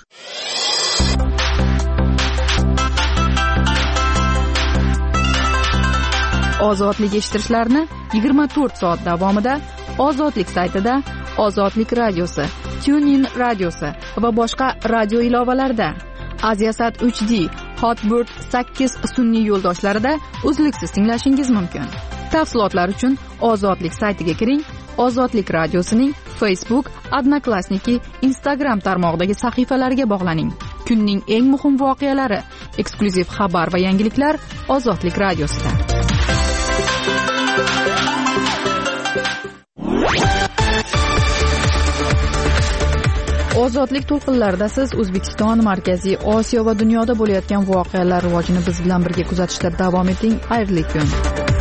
Ozodlik eshittirishlarni yigirma to'rt soat davomida Ozodlik saytida, Ozodlik radiosi, TuneIn radiosi va boshqa radio ilovalarida, Aziasat uch D, Hotbird sakkiz sun'iy yo'ldoshlarida uzluksiz tinglashingiz mumkin. Tafsilotlar uchun Ozodlik saytiga kiring. Ozodlik radiosining Facebook, Odnoklassniki, Instagram tarmog'idagi sahifalariga bog'laning. Kunning eng muhim voqealari, eksklyuziv xabar va yangiliklar Ozodlik radiosida. Ozodlik to'lqinlarida siz O'zbekiston, Markaziy Osiyo va dunyoda bo'layotgan voqealar rivojini biz bilan birga kuzatishda davom eting. Xayrli kun.